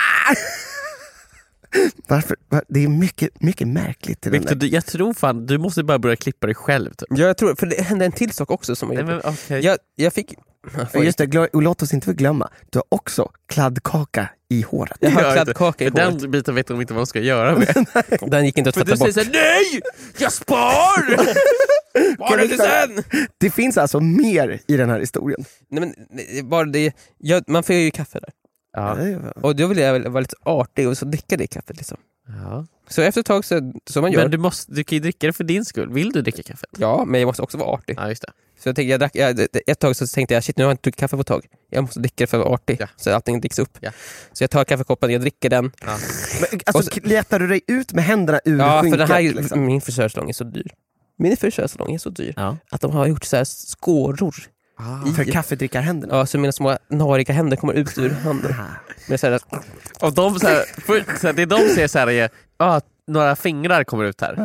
Varför? Det är mycket märkligt. Victor, jag tror fan du måste bara börja klippa dig själv typ. Jag tror, för det hände en till sak också som jag fick. Just det, låt oss inte glömma, du har också kladdkaka i håret. Jag har kladdkaka i håret. Den biten vet de inte vad de ska göra med. Den gick inte att tvätta bort. För du säger så här, nej! Jag spar! Spar inte sen! Det finns alltså mer i den här historien. Nej, men bara det, man får ju kaffe där. Och då vill jag vara lite artig och så dricka det kaffet liksom. Så efter ett tag så man gör. Men du kan ju dricka det för din skull. Vill du dricka kaffet? Ja, men jag måste också vara artig. Ja, just det. Så jag tänkte, ett tag så tänkte jag, shit, nu har jag inte druckit kaffe på ett tag. Jag måste dricka det för att vara artig, så allting dricks upp. Så jag tar kaffekoppen, jag dricker den. Men, alltså, letar du dig ut med händerna ur skynket? För den här, liksom? Min frisörsalong är så dyr. Min frisörsalong är så dyr att de har gjort så här skåror. För kaffedrickarhänderna? Ja, så mina små nariga händer kommer ut ur handen. Men så här, och de så här, det de ser så här är några fingrar kommer ut här.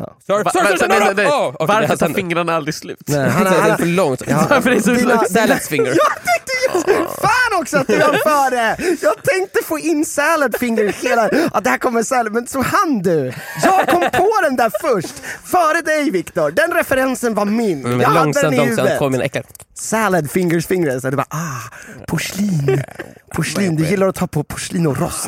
Varför tar fingrarna aldrig slut? Nej, han är för långt. Varför är det så saladfinger? Jag tänkte just fan också att du var för det. Jag tänkte få in saladfinger hela. Det här kommer salad, men så hann du. Jag kom på den där först. Före dig, Viktor. Den referensen var min. Jag hade den i huvudet. På mina äcklar. Saladfingers fingrar. Så det var porslin. Du gillar att ta på porslin och rost.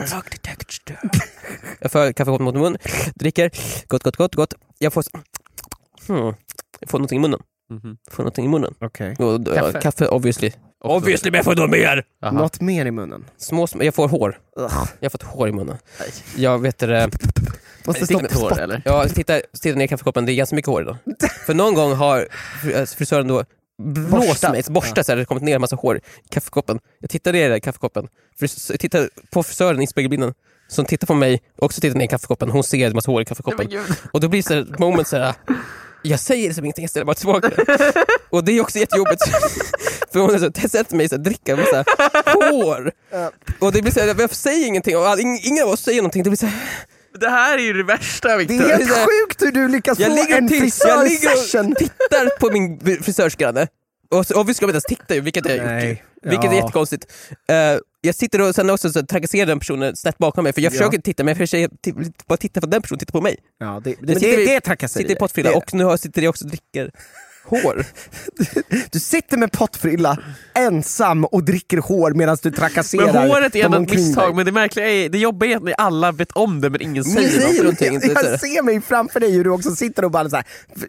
Jag får kaffekoppen mot mun, dricker, gott. Jag får någonting i munnen. Får någonting i munnen. Okej. Kaffe, obviously, men jag får något mer. Något mer i munnen. Jag får hår. Jag har fått hår i munnen. Jag vet det. Måste stå på hår, eller? Ja, titta ner i kaffekoppen, det är ganska mycket hår idag. För någon gång har frisören då borstat så här, det kommit ner en massa hår i kaffekoppen. Jag tittar ner i kaffekoppen. Jag tittar på frisören i spegelbilden som tittar på mig och också tittar ner i kaffekoppen. Hon ser en massa hår i kaffekoppen. Och då blir det så här moment så här, jag säger det som ingenting, jag ställer bara tillbaka. Och det är också jättejobbigt. För hon sätter mig så här, dricka med så här hår. Och det blir så här, jag säger ingenting och ingen av oss säger någonting. Det blir så här, det här är ju det värsta, Victor. Det är helt sjukt hur du lyckas få en frisörsession. Jag tittar på min frisörsgranne. Och vi ska inte ens titta ju, vilket är jättekonstigt. Jag sitter och sen också så trakasserar den personen snett bakom mig. För jag försöker titta, men jag försöker bara titta för den personen tittar på mig. Ja, det är trakasserie. Sitter i pottfrilla och nu sitter jag också och dricker Hår? Du sitter med pottfrilla ensam och dricker hår medan du trakasserar. Men håret är de ändå ett omkring misstag, dig. men det märkliga är, det jobbiga är att ni alla vet om det men ingen säger någonting. Inte Jag ser mig framför dig hur du också sitter och bara så här.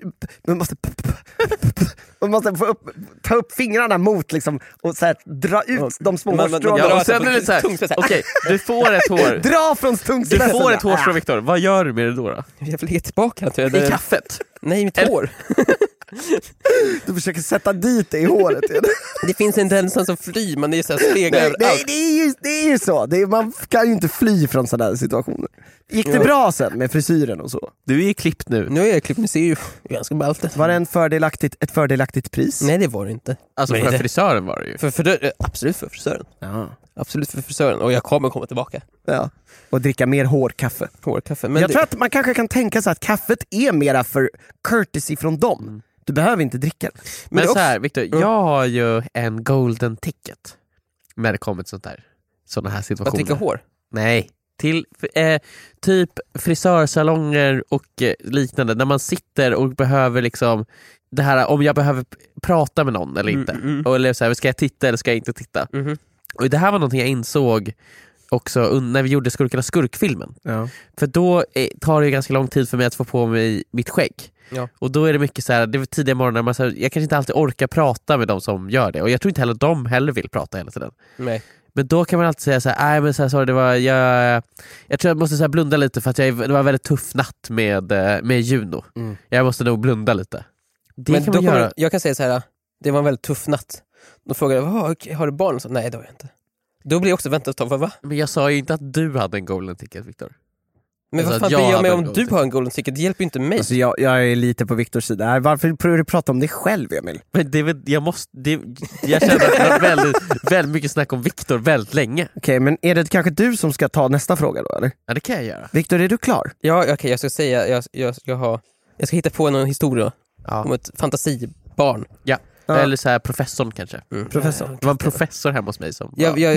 Man måste ta upp fingrarna mot liksom, och så här, dra ut de små hårstråna. Ja, och sen är det så här, okej, du får ett hår. Dra från tungspetsen. Du får ett hårstrå, Viktor. Vad gör du med det då? Jag vill ge tillbaka till I kaffet? Nej, mitt hår. Du försöker sätta dit det i håret. Det finns en tendens att fly, man är så här speglar överallt. Nej, det är ju så. Man kan ju inte fly från sådana här situationer. Gick det bra sen med frisyren och så? Du är klippt nu. Nu är jag klippt, ni ser ju ganska ballt ut. Var det ett fördelaktigt pris? Nej, det var det inte. Alltså Nej, för det. frisören var det ju. Absolut för frisören. Ja. Absolut för frisören. Och jag kommer komma tillbaka. Ja. Och dricka mer hårkaffe. Hårkaffe. Men jag tror att man kanske kan tänka sig att kaffet är mera för courtesy från dem. Du behöver inte dricka. Men så här, Viktor, jag har ju en golden ticket när det kommer till sådana här situationer. Att dricka hår? Nej, till typ frisörsalonger och liknande, när man sitter och behöver liksom det här, om jag behöver prata med någon eller inte. Eller så här, ska jag titta eller ska jag inte titta? Och det här var någonting jag insåg också när vi gjorde Skurkarnas skurkfilmen. Ja. För då tar det ganska lång tid för mig att få på mig mitt skägg. Ja. Och då är det mycket så här, det var tidiga morgnar, jag kanske inte alltid orkar prata med de som gör det. Och jag tror inte heller att de heller vill prata hela tiden. Nej. Men då kan man alltid säga så här, nej men så här, sorry, det var jag tror jag måste så här blunda lite för att det var en väldigt tuff natt med Juno. Jag måste nog blunda lite. Det men kan då man göra. jag kan säga så här, det var en väldigt tuff natt. Då frågade jag, har du barn? Så, nej, det har jag inte. Då blir jag också väntat av va? Men jag sa ju inte att du hade en golden ticket, Viktor. Men vad fan bryr jag mig om du har en golden ticket? Det hjälper ju inte mig. Alltså jag är lite på Viktors sida. Varför prövar du prata om dig själv, Emil? Men det är väl, jag känner att det var väldigt mycket snack om Viktor väldigt länge. Okej, men är det kanske du som ska ta nästa fråga då, eller? Ja, det kan jag göra. Viktor, är du klar? Ja, okej, jag ska säga, jag ska hitta på någon historia om ett fantasibarn. Ja. Eller så här professorn kanske. Professor. Det var en professor hemma hos mig som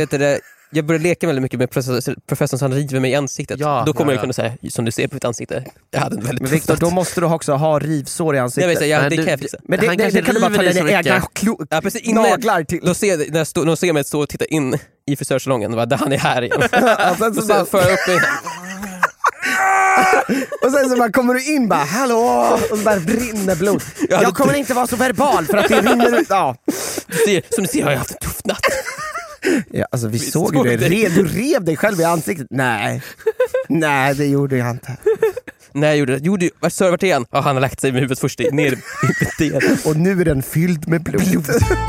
Jag började leka väldigt mycket med professorn som river mig i ansiktet. Ja, då kommer jag kunna säga, som du ser på mitt ansikte, jag hade en väldigt men Viktor, då måste du också ha rivsår i ansiktet. Det kan jag fixa. Men det kan du bara ta dina egna naglar till. Då ser de ser mig stå och titta in i frisörsalongen, där han är här igen. Och sen för jag upp mig. Och sen så bara kommer du in bara, hallå, och så bara brinner blod. Jag kommer inte vara så verbal för att det rinner ut. Ja. Som du ser har jag haft en tuff natt. Ja, alltså vi såg ju det. Du rev dig själv i ansiktet. Nej, det gjorde jag inte. Nej, jag gjorde det. Vart igen? Ja, han har lagt sig med huvudet först ner i betet. Och nu är den fylld med blod.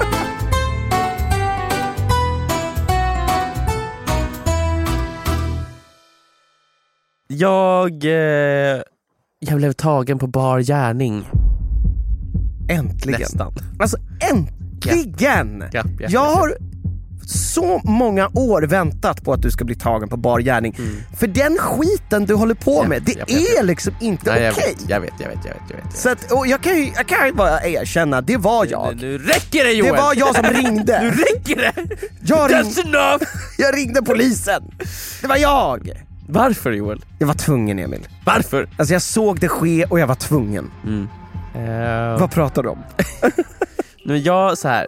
Jag blev tagen på bar gärning. Äntligen. Nästan. Alltså äntligen! Ja. Jag har så många år väntat på att du ska bli tagen på bar gärning. För den skiten du håller på med, det är liksom inte okej. Jag vet. Så att, och jag kan ju bara erkänna, det var jag. Nu räcker det, Joel! Det var jag som ringde. Nu räcker det! That's enough! Jag ringde polisen. Det var jag. Varför, Joel? Jag var tvungen, Emil. Varför? Alltså jag såg det ske och jag var tvungen. Vad pratar du om? Nu så här,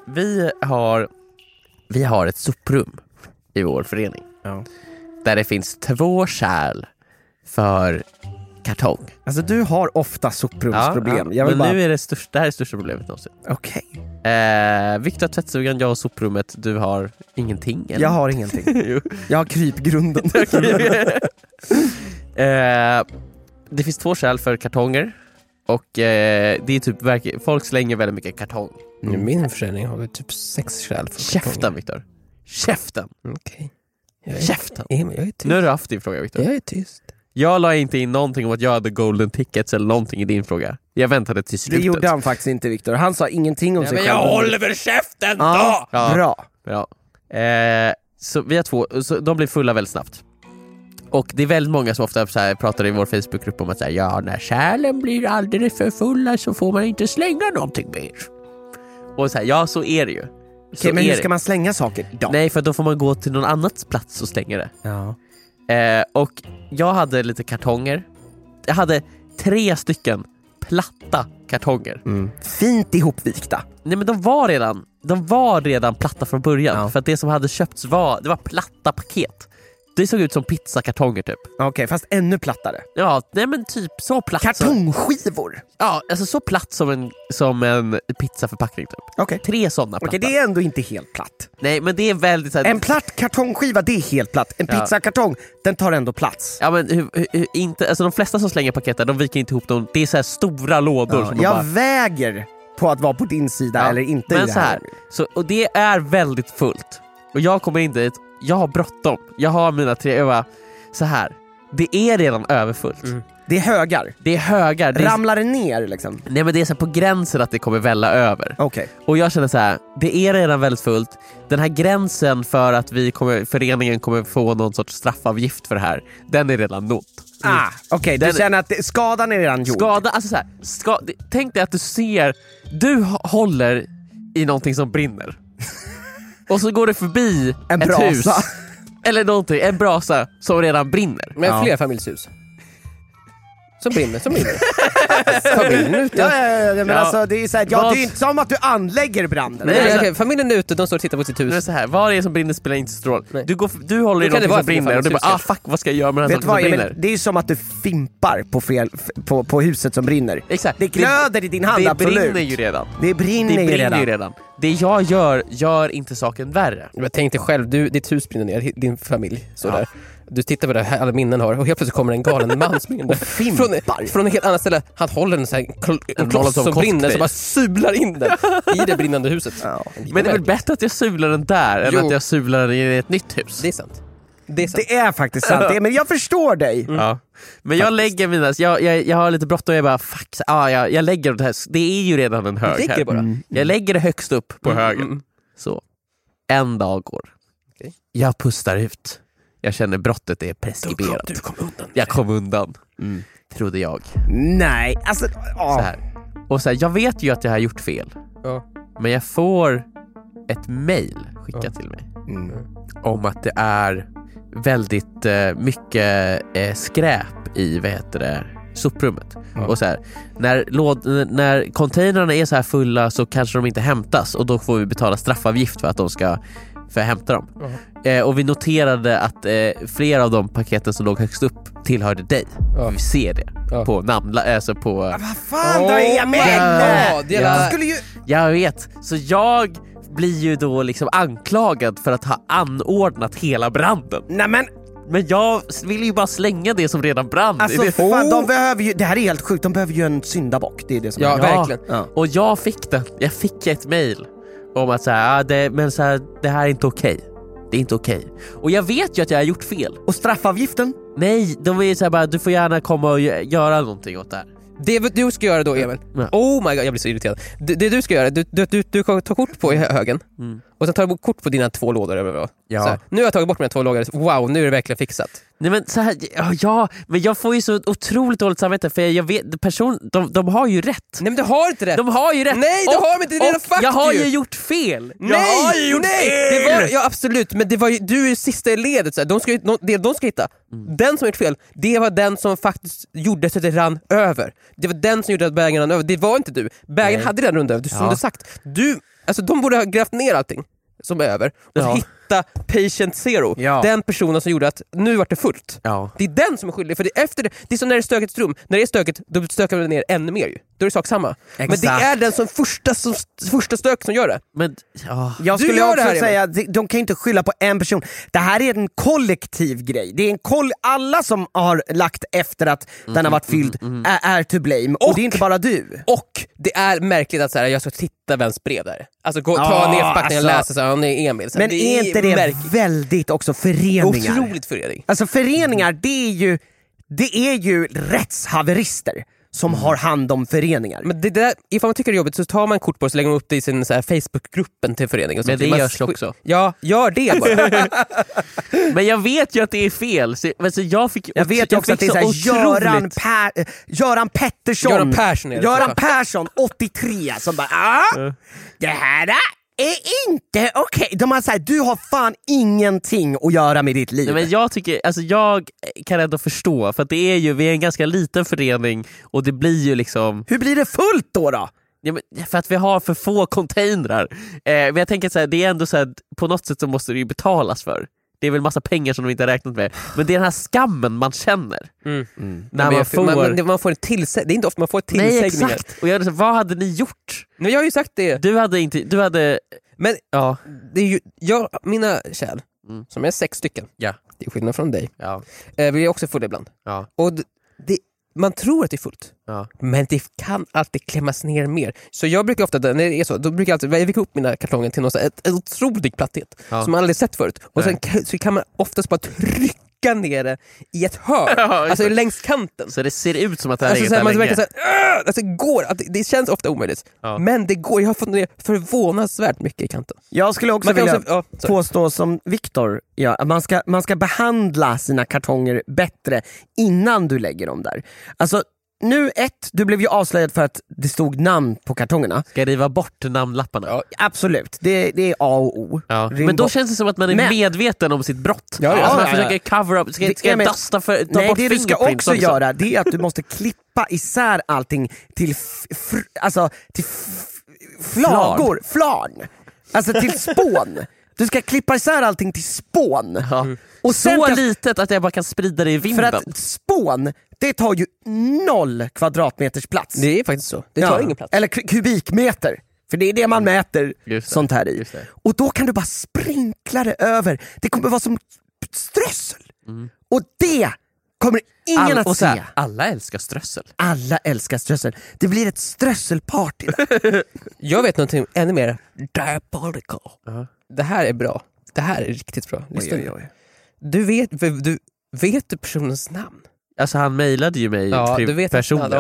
vi har ett soprum i vår förening. Ja. Där det finns 2 kärl för kartong. Alltså du har ofta soprumsproblem. Jag vill men nu är det här är största problemet någonsin. Okej. Viktor har tvättstugan, jag har soprummet. Du har ingenting? Eller? Jag har ingenting. Jag har krypgrunden. Det finns 2 kärl för kartonger. Och det är typ folk slänger väldigt mycket kartong. Min försäljning har vi typ 6 kärl för Käften, Viktor. Käften. Okej. Käften. Jag är tyst. Nu har du haft din fråga, Viktor. Jag är tyst. Jag la inte in någonting om att jag hade golden tickets eller någonting i din fråga. Jag väntade till slutet. Det gjorde han faktiskt inte, Viktor. Han sa ingenting om sig själv. Men jag håller väl käften då! Ja, bra. Så vi har 2, så de blir fulla väldigt snabbt. Och det är väldigt många som ofta så här, pratar i vår Facebookgrupp om att säga, när kärlen blir alldeles för fulla så får man inte slänga någonting mer. Och så här, så är det ju. Okej, men hur ska man slänga saker då? Nej, för då får man gå till någon annans plats och slänga det. Ja. Och jag hade lite kartonger. Jag hade 3 stycken platta kartonger. Fint ihopvikta. Nej, men de var redan platta från början. För att det som hade köpts var platta paket. Det såg ut som pizzakartonger typ. Okej, fast ännu plattare. Ja, nej men typ så platt. Kartongskivor? Ja, alltså så platt som en pizzaförpackning typ. Okej. 3 sådana platta. Okej, det är ändå inte helt platt. Nej, men det är väldigt... En platt kartongskiva, det är helt platt. En pizzakartong, den tar ändå plats. Ja, men inte, alltså de flesta som slänger paketer, de viker inte ihop dem. Det är så här stora lådor. Som jag bara... väger på att vara på din sida eller inte. Men så här, och det är väldigt fullt. Och jag kommer in dit, jag har bråttom. Jag har mina 3 öva så här. Det är redan överfullt. Det är högar. Det är högar. Ramlar det ner liksom? Nej, men det är så här på gränsen att det kommer välla över. Okej. Och jag känner så här, det är redan väldigt fullt. Den här gränsen för att föreningen kommer få någon sorts straffavgift för det här, den är redan nått. Okej, du känner att skadan är redan gjord. Alltså så här, tänk dig att du håller i någonting som brinner. Och så går det förbi en ett brasa. hus. Eller någonting, en brasa som redan brinner. Men flerfamiljshus. Som brinner. Familjen ute. Ja, men alltså det är så här, det är inte som att du anlägger branden. Nej, familjen är ute, de står och tittar på sitt hus. Det är så här, vad det är som brinner spelar inte så stor roll. Du håller i någonting som brinner och du bara, fuck, vad ska jag göra med den här som brinner? Det är som att du fimpar på huset som brinner. Exakt. Det glöder i din hand, det absolut. Brinner ju redan. Det brinner ju redan. Det jag gör inte saken värre. Jag tänkte själv, ditt hus brinner ner, din familj sådär. Du tittar på det här, alla minnen har, och helt plötsligt kommer en galen man springande från ett helt annat ställe. Han håller en kloss som brinner, som bara sular in den i det brinnande huset. Men det är väl bättre att jag sular den där än att jag sular den i ett nytt hus. Det är sant. Det är faktiskt sant, men jag förstår dig. Ja. Men jag lägger mina, jag har lite bråttom och jag bara fuck, jag lägger det här, det är ju redan en hög här. Jag lägger det högst upp på högen. Så, en dag går. Jag pustar ut. Jag känner brottet är preskriberat. Du kom undan. Jag kom undan. Trodde jag. Nej, alltså... Så här. Och så här, jag vet ju att jag har gjort fel. Men jag får ett mejl skickat till mig. Om att det är väldigt mycket skräp i, soprummet. Och så här, när containrarna är så här fulla så kanske de inte hämtas. Och då får vi betala straffavgift för att de ska hämta dem. Och vi noterade att flera av de paketen som låg högst upp tillhörde dig. Vi ser det på namn, alltså på... Vad fan, då är jag med! Jag vet. Så jag blir ju då liksom anklagad för att ha anordnat hela branden. Men jag vill ju bara slänga det som redan brann. Alltså fan, de behöver ju, det här är helt sjukt, de behöver ju en syndabock. Det är det som verkligen. Och jag fick den. Jag fick ett mejl om att det här är inte okej. Det är inte okej. Och jag vet ju att jag har gjort fel. Och straffavgiften? Nej, de är så här bara, du får gärna komma och göra någonting åt det här. Det du ska göra då, Emil. Oh my god, jag blir så irriterad. Det du ska göra, du tar kort på högen. Och sen tar du kort på dina 2 lådor över. Ja. Nu har jag tagit bort mina 2 lådor. Wow, nu är det verkligen fixat. Nej, men så här, men jag får ju så otroligt dåligt samvete för jag vet, de har ju rätt. Nej, men du har inte rätt. De har ju rätt. Nej, det har de inte. Det är fakt. Jag har ju gjort fel. Nej. Det var, ja, absolut, men det var ju, du är sista i ledet så här. De ska hitta. Den som gjort fel, det var den som faktiskt gjorde så att det rann över. Det var den som gjorde att bägaren rann över. Det var inte du. Bägaren hade redan runt över, som du sagt. Alltså de borde ha grävt ner allting som är över och så hitta patient zero, den personen som gjorde att nu vart det fullt. Det är den som är skyldig, för det är som när det är stökigt i ett rum. När det är stökigt, då stökar man ner ännu mer ju. Då är det sak samma. Exakt. Men det är den som första stök som gör det. Men jag skulle också säga att de kan inte skylla på en person. Det här är en kollektiv grej. Det är alla som har lagt efter att den har varit fylld är to blame. Och det är inte bara du. Och det är märkligt att så här, jag ska titta vems brev där. Alltså ta ner förpackningen och läsa så här, han är Emil. Så men det är inte det väldigt också föreningar? Otroligt förening. Alltså föreningar, det är ju rättshaverister som har hand om föreningar. Men det där, ifall man tycker det är jobbigt så tar man kort på det och lägger man upp det i sin så här Facebookgruppen till föreningen. Men det görs också. Ja, gör det bara. Men jag vet ju att det är fel. Så jag vet ju också att det är så här, Göran Persson 83 som bara det här är inte okej. De har sagt, du har fan ingenting att göra med ditt liv. Nej, men jag tycker, alltså jag kan ändå förstå, för att det är ju, vi är en ganska liten förening och det blir ju liksom... Hur blir det fullt då? Ja, men för att vi har för få containrar. Men jag tänker så här, det är ändå så här, på något sätt så måste det ju betalas för. Det är väl massa pengar som de inte har räknat med. Men det är den här skammen man känner. När man får en det är inte ofta man får ett tillsägningar. Nej, exakt. Och jag hade sagt, vad hade ni gjort? Men jag har ju sagt det. Du hade... Men ja. Det är ju, mina kärl, som är 6 stycken. Ja. Det är skillnad från dig. Ja. Vi är också fulla ibland. Ja. Och man tror att det är fullt. Ja. Men det kan alltid klämmas ner mer. Så jag brukar ofta, när det är så, då brukar jag alltid vika upp mina kartonger till något, ett otrolig platthet som man aldrig sett förut. Och sen så kan man oftast bara trycka ner det i ett hörn, alltså längs kanten. Så det ser ut som att det här alltså, är man verkar så här, alltså, går, att det känns ofta omöjligt. Men det går, jag har fått ner förvånansvärt mycket i kanten. Jag skulle också vilja påstå som Viktor, att man ska behandla sina kartonger bättre innan du lägger dem där. Alltså nu du blev ju avslöjad för att det stod namn på kartongerna. Ska jag riva bort namnlapparna? Ja, absolut, det är A och O. Ja. Men då känns det som att man är medveten om sitt brott. Alltså man försöker cover up, ska jag dasta för ta bort. Det du ska också göra, det är att du måste klippa isär allting till flarn. Alltså till spån. Du ska klippa isär allting till spån. Och så litet att jag bara kan sprida det i vinden. För att spån, det tar ju 0 kvadratmeters plats. Det är faktiskt så. Det tar ingen plats. Eller kubikmeter. För det är det man mäter sånt här i. Och då kan du bara sprinkla det över. Det kommer vara som strössel. Och det kommer ingen att se. Alla älskar strössel. Alla älskar strössel. Det blir ett strösselparty. Jag vet någonting ännu mer diabolical. Det här är bra. Det här är riktigt bra. Oj. Du vet personens namn. Alltså han mejlade ju mig personligen.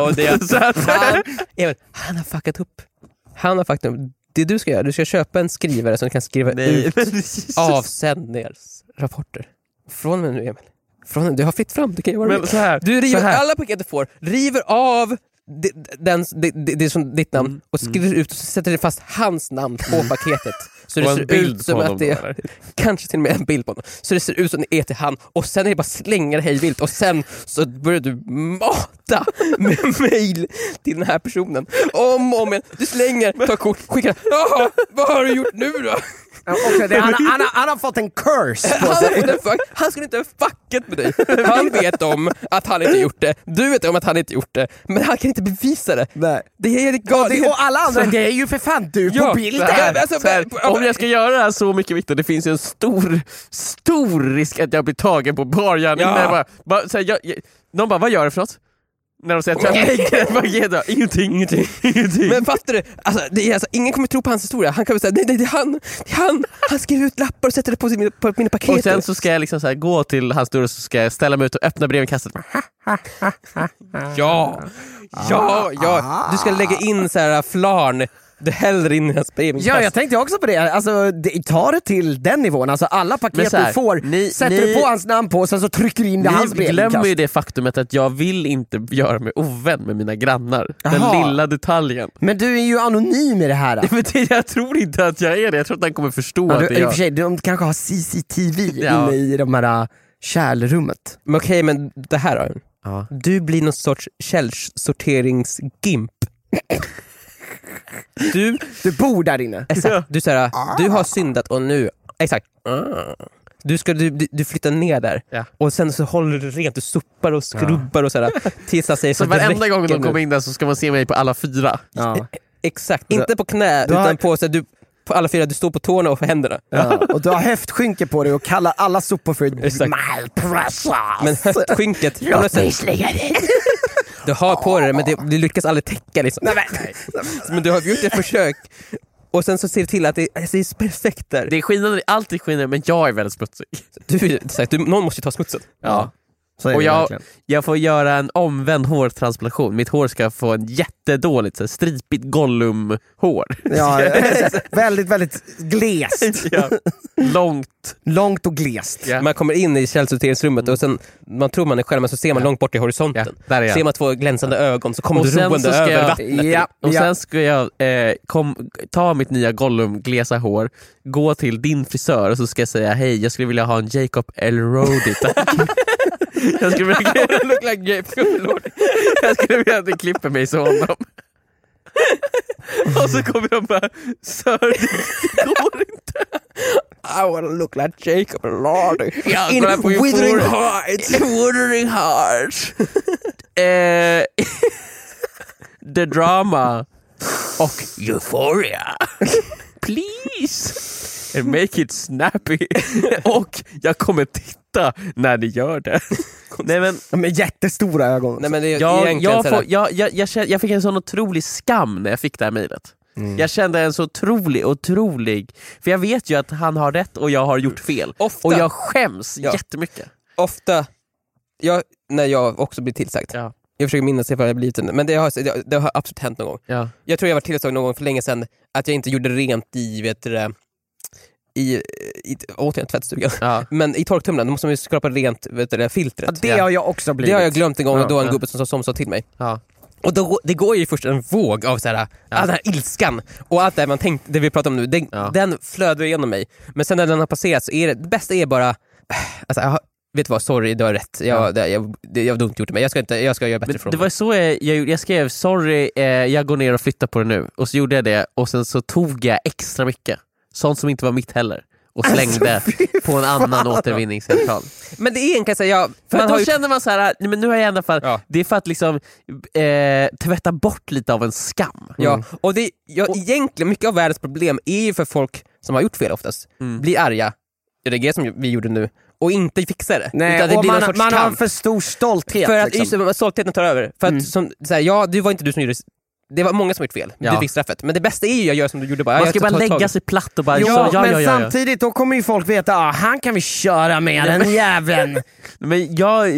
Han har fuckat upp. Det du ska göra, du ska köpa en skrivare som kan skriva ut avsändningsrapporter. Från mig nu, Emil. Du har fitt fram, du kan göra det. Du river alla paket du får, river av det som ditt namn och skriver ut och så sätter det fast hans namn på paketet. Så det ser ut som att det är kanske till och med en bild på honom. Så det ser ut som det är till han. Och sen är det bara slänga det hejvilt. Och sen så börjar du mata med mejl till den här personen. Om och om igen. Du slänger, tar kort, skickar. Jaha, vad har du gjort nu då? Han har fått en curse på sig. Han skulle inte ha fuckat med dig. Han vet om att han inte gjort det. Du vet om att han inte gjort det. Men han kan inte bevisa det. Nej. Det är galet. Och alla andra, det är ju för fan du på bild. Om jag ska göra det här så mycket viktigt, det finns ju en stor risk att jag blir tagen på bargärning. Någon bara, vad gör du för något? När de säger att jag lägger ett paket, ingenting. Men fattar du? Alltså, ingen kommer tro på hans historia. Han kan väl säga, nej, det är han. Han skriver ut lappar och sätter det på mina paket. Och sen så ska jag liksom så här, gå till hans dörr och så ska jag ställa mig ut och öppna brevinkastet. Ja. Du ska lägga in så här flarn. Det häller in i hans brevinkast. Ja, jag tänkte också på det. Alltså, ta det till den nivån. Alltså, alla paket du får sätter du på hans namn på och sen så trycker du in det i hans brevinkast. Ni glömmer ju det faktumet att jag vill inte göra mig ovän med mina grannar. Den lilla detaljen. Men du är ju anonym i det här. Jag tror inte att jag är det. Jag tror att han kommer förstå att det är jag. I och för sig, de kanske har CCTV inne i de här kärlrummet. Men okej, men det här då. Ja. Du blir någon sorts källsorteringsgimp. Du bor där inne. Exakt. Du har syndat och nu exakt. Du flyttar ner där och sen så håller du rent, du suppar och skrubbar och sådär tills han säger så varenda gång de kommer in där så ska man se mig på alla 4. Exakt, inte på knä utan på så du på alla 4, du står på tårna och för händerna. Och du har höftskynke på dig och kallar alla sopor för malpressas. Men höftskynket du har på det, men det lyckas aldrig täcka liksom. Nej. Men du har gjort ett försök. Och sen så ser du till att det är perfekt där. Det är skillnader, alltid skillnader, men jag är väldigt smutsig. Någon måste ju ta smutsen. Ja. Och jag får göra en omvänd hårtransplantation. Mitt hår ska få en jättedåligt så här, stripigt Gollum-hår. Ja, väldigt, väldigt glest. Ja. Långt och glest. Ja. Man kommer in i källsorteringsrummet och sen man tror man är själv, men så ser man långt bort i horisonten. Ja, där är jag. Ser man 2 glänsande ögon så kommer du roende över vattnet. Och sen ska jag ta mitt nya Gollum-glesa hår, gå till din frisör och så ska jag säga hej, jag skulle vilja ha en Jacob Elordi. Jag skulle vilja att du klipper mig så honom. Och så kommer de bara, sir, det går inte. I wanna look like Jacob Elordi. In Wuthering Heights. Wuthering Heights. The Drama och Euphoria. Please. And make it snappy. Och jag kommer titta när ni gör det. Nej, men med jättestora ögon. Nej, men det är jag fick en sån otrolig skam när jag fick det här mejlet. Jag kände en så otrolig, för jag vet ju att han har rätt och jag har gjort fel. Ofta. Och jag skäms jättemycket. Ofta, när jag också blir tillsagd. Ja. Jag försöker minnas ifall jag blivit det, men det har absolut hänt någon gång. Ja. Jag tror jag var tillsagd någon gång för länge sedan att jag inte gjorde rent återigen tvättstugan. Ja. Men i torktumlaren måste man ju skrapa rent filtret. Ja, det har jag också blivit. Det har jag glömt en gång och då en gubbe som sa till mig. Ja. Och då, det går ju först en våg av all den här ilskan och allt det man tänkte, det vi pratar om nu, den flödar igenom mig. Men sen när den har passerat så är det bästa är bara alltså, vet du vad, sorry, du har rätt. Jag har dumt gjort det, men jag ska göra bättre från det. Var så jag skrev, sorry, jag går ner och flyttar på det nu. Och så gjorde jag det och sen så tog jag extra mycket. Sånt som inte var mitt heller. Och slängde på en annan återvinningscentral. Men det är egentligen så för då känner man så här, nej, men nu har jag i alla fall det är för att liksom tvätta bort lite av en skam. Ja, och egentligen mycket av världens problem är ju för folk som har gjort fel oftast. Blir arga, det som vi gjorde nu, och inte fixar det. Nej, utan det och blir man har för stor stolthet. För att liksom, stoltheten tar över. För att det var inte du som gjorde det, var många som gjort fel. Du fick straffet. Men det bästa är ju jag gör som du gjorde bara. Man ska bara lägga sig platt och bara men samtidigt då kommer ju folk veta han kan vi köra med den jäveln. Men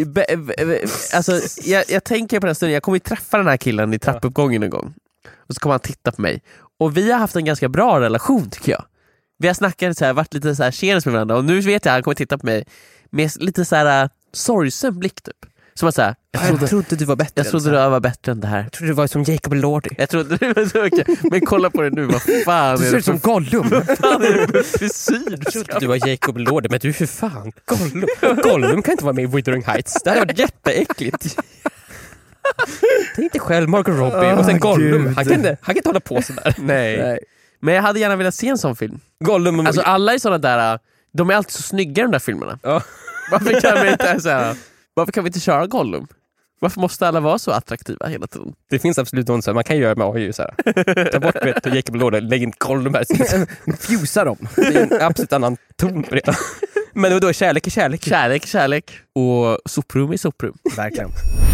jag tänker på den stunden, jag kommer ju träffa den här killen i trappuppgången en gång. Och så kommer han titta på mig. Och vi har haft en ganska bra relation tycker jag. Vi har snackat så här, varit lite så här tjenis med varandra. Och nu vet jag att han kommer titta på mig med lite så här sorgsen blick typ. Som att säga, jag trodde du var bättre. Jag trodde du var bättre än det här. Jag trodde du var som Jacob Elordi. Jag trodde du var så okej. Men kolla på det nu, vad fan. Du ser ut som Gollum. Vad fan är det för frisyr? Jag trodde du var Jacob Elordi, men du är för fan Gollum. Gollum kan inte vara med i Wuthering Heights. Det här var jätteäckligt. Det är inte själv Margot Robbie och sen Gollum. Han kan inte hålla på sådär. Nej. Men jag hade gärna velat se en sån film. Gollum. Alltså alla är såna där, de är alltid så snygga de där filmerna. Ja. Varför kan vi inte köra Gollum? Varför måste alla vara så attraktiva hela tiden? Det finns absolut någon som man kan göra med AI så här. Ta bort Jacob Elordi, lägg in Gollum här. Fjusa dem. Det är en absolut annan ton på det. Men då är kärlek är kärlek. Kärlek. Och soprum är soprum. Verkligen.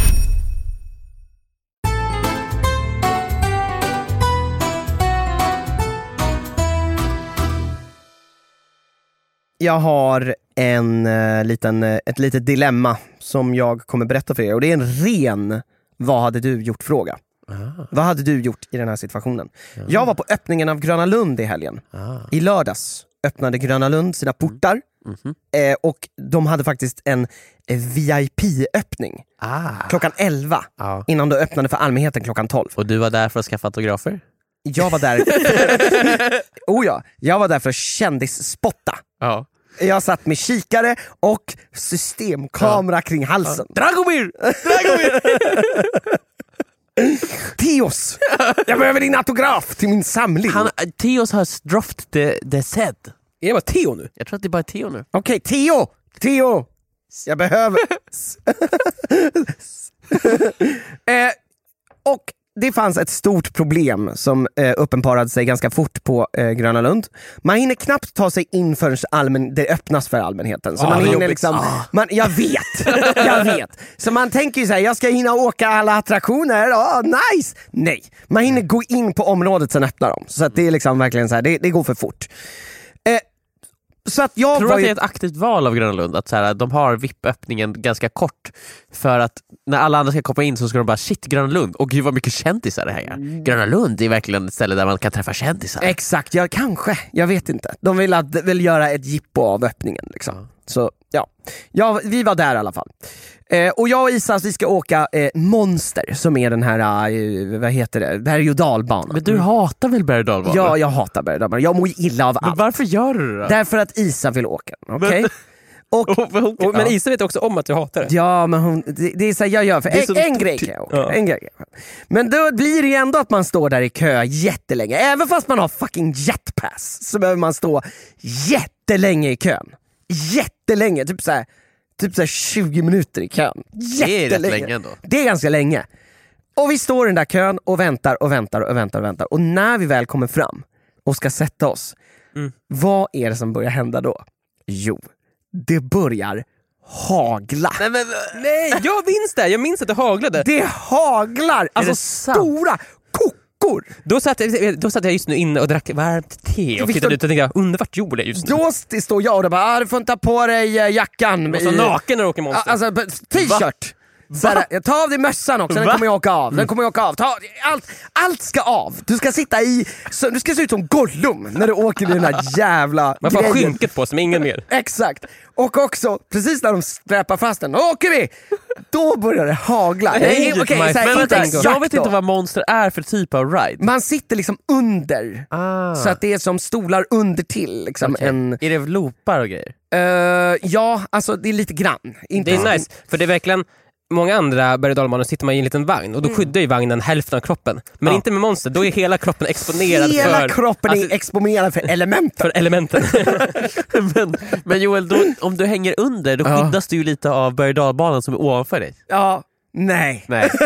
Jag har ett litet dilemma som jag kommer berätta för er. Och det är en ren vad hade du gjort fråga. Vad hade du gjort i den här situationen? Jag var på öppningen av Gröna Lund i helgen. I lördags öppnade Gröna Lund sina portar. Och de hade faktiskt en VIP-öppning klockan 11 innan de öppnade för allmänheten klockan 12. Och du var där för att skaffa autografer? Jag var där jag var där för att kändisspotta. Ja. Jag satt med kikare och systemkamera kring halsen. Dragomir! Theos! Jag behöver din autograf till min samling. Theos har dropped the set. Är det bara Theo nu? Jag tror att det är bara Theo nu. Okej, Theo! Jag behöver... Och det fanns ett stort problem som uppenbarade sig ganska fort på Gröna Lund. Man hinner knappt ta sig in förrän det öppnas för allmänheten. Så man hinner liksom... Jag vet. Så man tänker ju så här, jag ska hinna åka alla attraktioner. Nice! Nej, man hinner gå in på området sen öppnar de. Så att det är liksom verkligen så här, det går för fort. så att jag tror var att ju... det är ett aktivt val av Gröna Lund att så här, de har VIP-öppningen ganska kort för att när alla andra ska komma in så ska de bara shit, Gröna Lund, och gud vad mycket kändisar det här är. Gröna Lund är verkligen ett ställe där man kan träffa kändisar. Exakt, jag vet inte. De vill göra ett jippo av öppningen liksom. Så ja, vi var där i alla fall. Och jag och Isas, vi ska åka Monster, som är den här, vad heter det? Berg- och dalbanan. Men du hatar väl berg- och dalbanan? Ja, jag hatar berg- och dalbanan. Jag mår illa av Men allt. varför gör du det då? Därför att Isa vill åka, okej? Men Isa vet också om att du hatar det. Ja, men det är så här, jag gör för en grej kan jag åka. En grej. Men då blir det ju ändå att man står där i kö jättelänge. Även fast man har fucking jetpass så behöver man stå jättelänge i kön. Jättelänge, typ så här 20 minuter i kön. Det är rätt länge ändå. Det är ganska länge. Och vi står i den där kön och väntar och väntar och väntar och väntar. Och när vi väl kommer fram och ska sätta oss, vad är det som börjar hända då? Jo, det börjar hagla. Nej, jag minns att det haglade. Det haglar! Alltså stora kockor. Då satt jag just nu inne och drack varmt te och tittade ut och tänkte, undrar vart Joel är just nu. Då står jag och bara, du får inte ta på dig jackan. Du måste vara naken när du åker Monster. Alltså t-shirt. Ta av dig mössan också, den kommer jag åka av. Den kommer jag åka av. Allt ska av. Du ska sitta i, du ska se ut som Gollum när du åker i den här jävla man får grejen. skynket på som ingen mer. Exakt. Och också, precis när de sträpar fast den, åker vi! Då börjar det hagla. Nej, Okej, men så här, Men inte vänta, exakt jag vet då. inte vad Monster är för typ av ride. Man sitter liksom under. Så att det är som stolar under till liksom en... Är det loopar och grejer? Ja, alltså det är lite grann. Inte Det är nice, för det är verkligen många andra berg- och dalbanor sitter man i en liten vagn och då skyddar ju vagnen hälften av kroppen. Men inte med Monster, då är hela kroppen exponerad hela för... kroppen är exponerad för elementen. för elementen. men Joel, då, om du hänger under, då skyddas du ju lite av berg- och dalbanan som är ovanför dig. Ja, nej.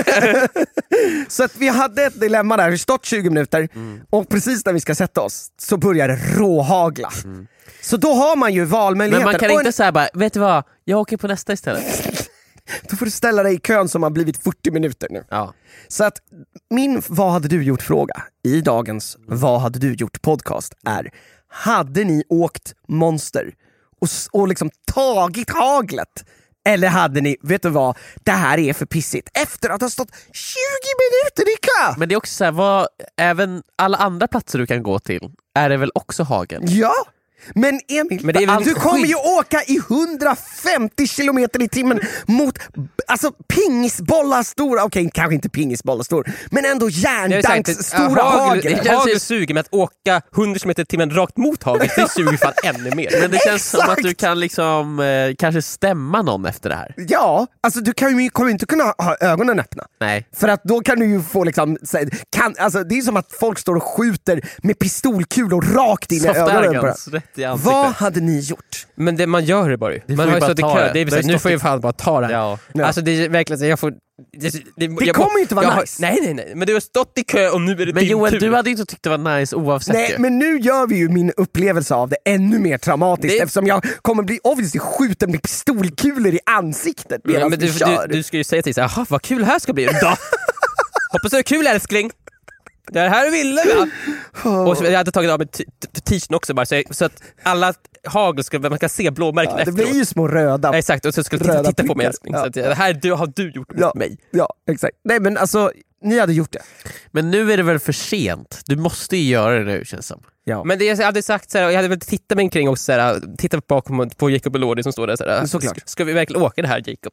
Så att vi hade ett dilemma där, vi stått 20 minuter och precis när vi ska sätta oss så börjar det råhagla. Så då har man ju valmöjligheter. Men man kan inte säga bara, vet du vad, jag åker på nästa istället. Då får du ställa dig i kön som har blivit 40 minuter nu. Ja. Så att min vad hade du gjort fråga i dagens vad hade du gjort podcast är: hade ni åkt Monster och liksom tagit haglet? Eller hade ni, vet du vad, det här är för pissigt, efter att ha stått 20 minuter i kö? Men det är också så här, även alla andra platser du kan gå till är det väl också hagel? Ja, men Emil, Men det är väl du inte kommer ju åka i 150 kilometer i timmen mot alltså pingisbollar stora, okej, kanske inte pingisbollar stor, men ändå järndanks stora hagel. Hagel suger med att åka 100 km i timmen rakt mot hagel, det suger fan ännu mer. Men det känns som Exakt. att du kan liksom kanske stämma någon efter det här. Ja, alltså du kommer inte kunna ha ögonen öppna. Nej. För att då kan du ju få liksom, alltså det är som att folk står och skjuter med pistolkulor rakt in i ögonen på det. Vad hade ni gjort? Men det, man gör det bara. får Man ju har ju bara stått i ta kö, det. det är Det har nu stått får jag fan bara ta det här. Ja. Alltså det är verkligen så, jag får... Det kommer ju inte vara nice. Nej, men du har stått i kö och nu är det Men din Joel, tur. du hade inte tyckt det var nice oavsett. Nej, ju. men nu gör vi ju min upplevelse av det ännu mer traumatiskt eftersom jag kommer bli obviously skjuten med pistolkulor i ansiktet medan men vi kör. du ska ju säga till sig, jaha vad kul här ska bli då. Hoppas det är kul älskling. Det är det här du ville va? Och så, jag hade tagit av mig t-shirten också bara så att alla hagel man kan se blåmärken Det efteråt. blir ju små röda. Ja, exakt, och så skulle röda titta på mig prickar. älskling. Ja. Så att, det här har du gjort mot mig. Ja, exakt. Nej men alltså, ni hade gjort det. Men nu är det väl för sent? Du måste ju göra det nu, känns som. Ja. Men det jag hade sagt såhär, jag hade väl tittat mig omkring också såhär, tittat bakom på Jacob Elordi som står där såhär. Såklart. Ska vi verkligen åka det här Jacob?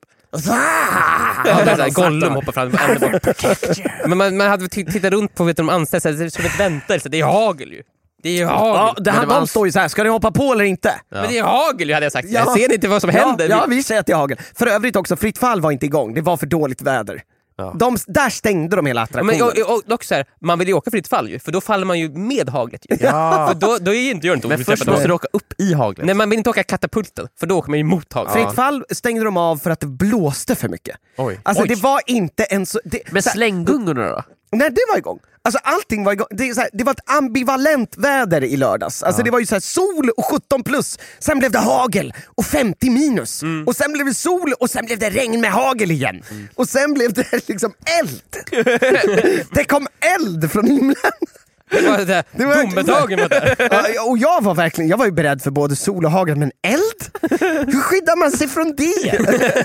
Ja, Gollum hoppar fram men man hade tittat runt på de anställda, så skulle vänta, så det är hagel ju. Det är ju hagel. Ja, de står ju så här, ska ni hoppa på eller inte? Men det är hagel ju hade jag sagt. Ja. Jag ser inte vad som händer. Ja, vi säger att det är hagel. För övrigt också, fritt fall var inte igång, det var för dåligt väder. Ja. Där stängde de hela attraktionen. Men och så här, man vill ju åka fritt fall ju, för då faller man ju med haglet ju. Ja. För då är ju inte gör inte Men först måste du åka upp i haglet. Nej, man vill inte åka katapulten, för då åker man ju mot haglet. Fritt fall stängde de av för att det blåste för mycket. Oj. Alltså Oj. det var inte en så... Men slänggungorna då? Nej, det var igång. Alltså allting var igång. Det, är så här, det var ett ambivalent väder i lördags. Alltså det var ju så här, sol och 17 plus, sen blev det hagel och 50 minus. Och sen blev det sol och sen blev det regn med hagel igen. Och sen blev det liksom eld. Det kom eld från himlen. Det var domedagen var där. Och jag var ju beredd för både sol och hagel, men eld? Hur skyddar man sig från det?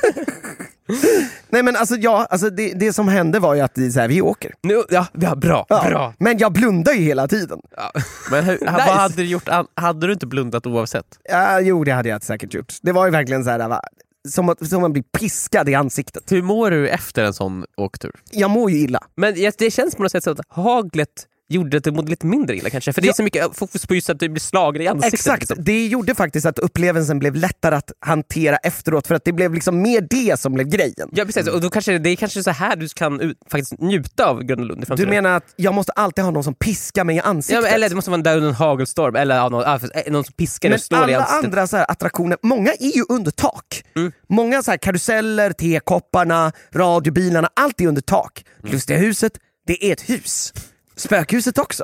Nej men alltså det som hände var ju att vi åker. Nu, bra. Men jag blundar ju hela tiden. Ja. Men vad hade du gjort? Hade du inte blundat oavsett? Jo, det hade jag säkert gjort. Det var ju verkligen så här, som man blir piskad i ansiktet. Hur mår du efter en sån åktur? Jag mår ju illa. Men det känns på något sätt så att haglet gjorde att det mådde lite mindre illa kanske. För det är så mycket fokus på just att du blir slagen i ansiktet. Exakt, liksom. Det gjorde faktiskt att upplevelsen blev lättare att hantera efteråt, för att det blev liksom mer det som blev grejen. Ja precis, och då det är kanske så här du kan faktiskt njuta av Gröna Lund. Du menar att jag måste alltid ha någon som piskar mig i ansiktet? Ja, eller det måste vara där under en hagelstorm, eller någon som piskar och står i ansiktet. Men alla andra så här attraktioner, många är ju under tak. Många så här karuseller, tekopparna, radiobilarna, allt är under tak. Lustiga huset, det är ett hus. Spökhuset också.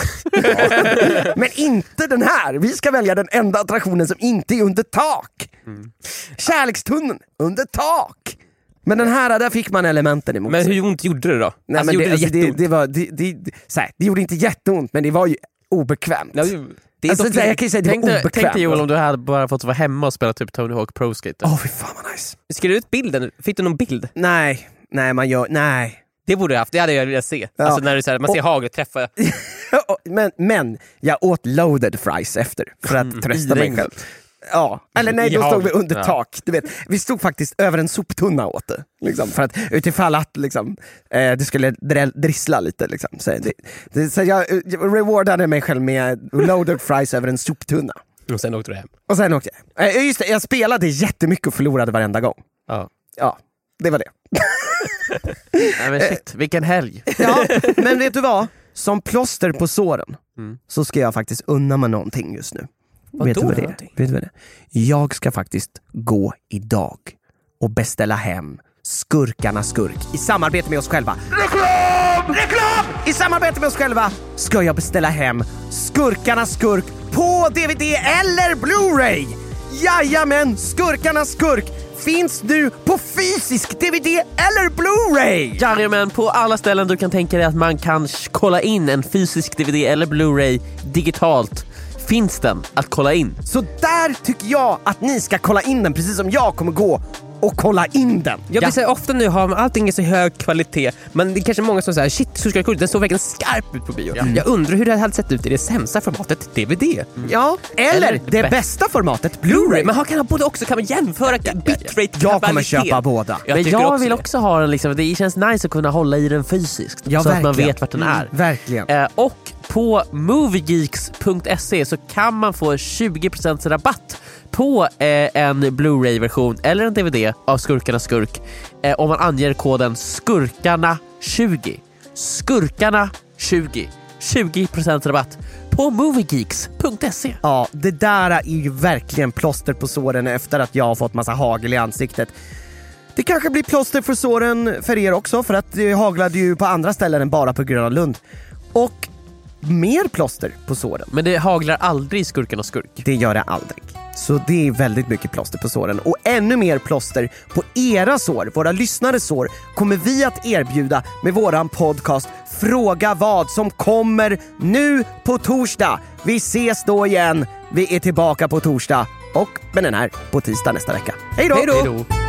Men inte den här. Vi ska välja den enda attraktionen som inte är under tak. Kärlekstunneln under tak. Men den här, där fick man elementen emot. Men hur ont gjorde det då? Nej, alltså, men gjorde det gjorde inte jätteont, men det var ju obekvämt. Ja, jag kan ju säga det var obekvämt. Tänk dig Joel om du hade bara fått vara hemma och spela typ Tony Hawk Pro Skater. Fy fan vad nice. Skrev du ut bilden? Fick du någon bild? Nej, nej. Det borde jag haft, det hade jag velat se. Ja. Alltså när det så här, man ser haglet träffa. men jag åt loaded fries efter för att trösta mig själv. Ja, eller nej, då stod vi under tak. Du vet, vi stod faktiskt över en soptunna åt det, liksom, för att utifall att liksom, det skulle drissla lite liksom. Så jag rewardade mig själv med loaded fries över en soptunna. Och sen åkte du hem. Och sen åkte jag. Just det, jag spelade jättemycket och förlorade varenda gång. Ja, det var det. Nej, men shit, vilken helg. Ja, men vet du vad? Som plåster på såren så ska jag faktiskt unna mig någonting just nu. Vet du vad det är? Jag ska faktiskt gå idag och beställa hem Skurkarna Skurk i samarbete med oss själva. Reklam! I samarbete med oss själva ska jag beställa hem Skurkarna Skurk på DVD eller Blu-ray. Jajamän, Skurkarna Skurk finns nu på fysisk DVD eller Blu-ray. Jajamän, på alla ställen du kan tänka dig att man kan kolla in en fysisk DVD eller Blu-ray digitalt finns den att kolla in. Så där tycker jag att ni ska kolla in den, precis som jag kommer gå och kolla in den. Jag vill säga, ofta nu har allting är så hög kvalitet, men det är kanske många som säger shit, så ska den såg verkligen skarp ut på bio. Jag undrar hur det hade sett ut i det sämsta formatet DVD. Ja, eller det bästa formatet Blu-ray. Men kan han både också, kan man jämföra bitrate? Jag kommer köpa båda. Men jag vill också ha den liksom, det känns nice att kunna hålla i den fysiskt, så att man vet vart den är. Verkligen. Och på moviegeeks.se så kan man få 20% rabatt på en Blu-ray-version eller en DVD av Skurkarna Skurk om man anger koden SKURKARNA20. SKURKARNA20. 20% rabatt på moviegeeks.se. Ja, det där är ju verkligen plåster på såren efter att jag har fått massa hagel i ansiktet. Det kanske blir plåster för såren för er också, för att det haglade ju på andra ställen än bara på Gröna Lund. Och mer plåster på såren. Men det haglar aldrig i Skurkarna Skurk. Det gör det aldrig. Så det är väldigt mycket plåster på såren. Och ännu mer plåster på era sår, våra lyssnares sår, kommer vi att erbjuda med våran podcast Fråga vad, som kommer nu på torsdag. Vi ses då igen. Vi är tillbaka på torsdag och med den här på tisdag nästa vecka. Hej då!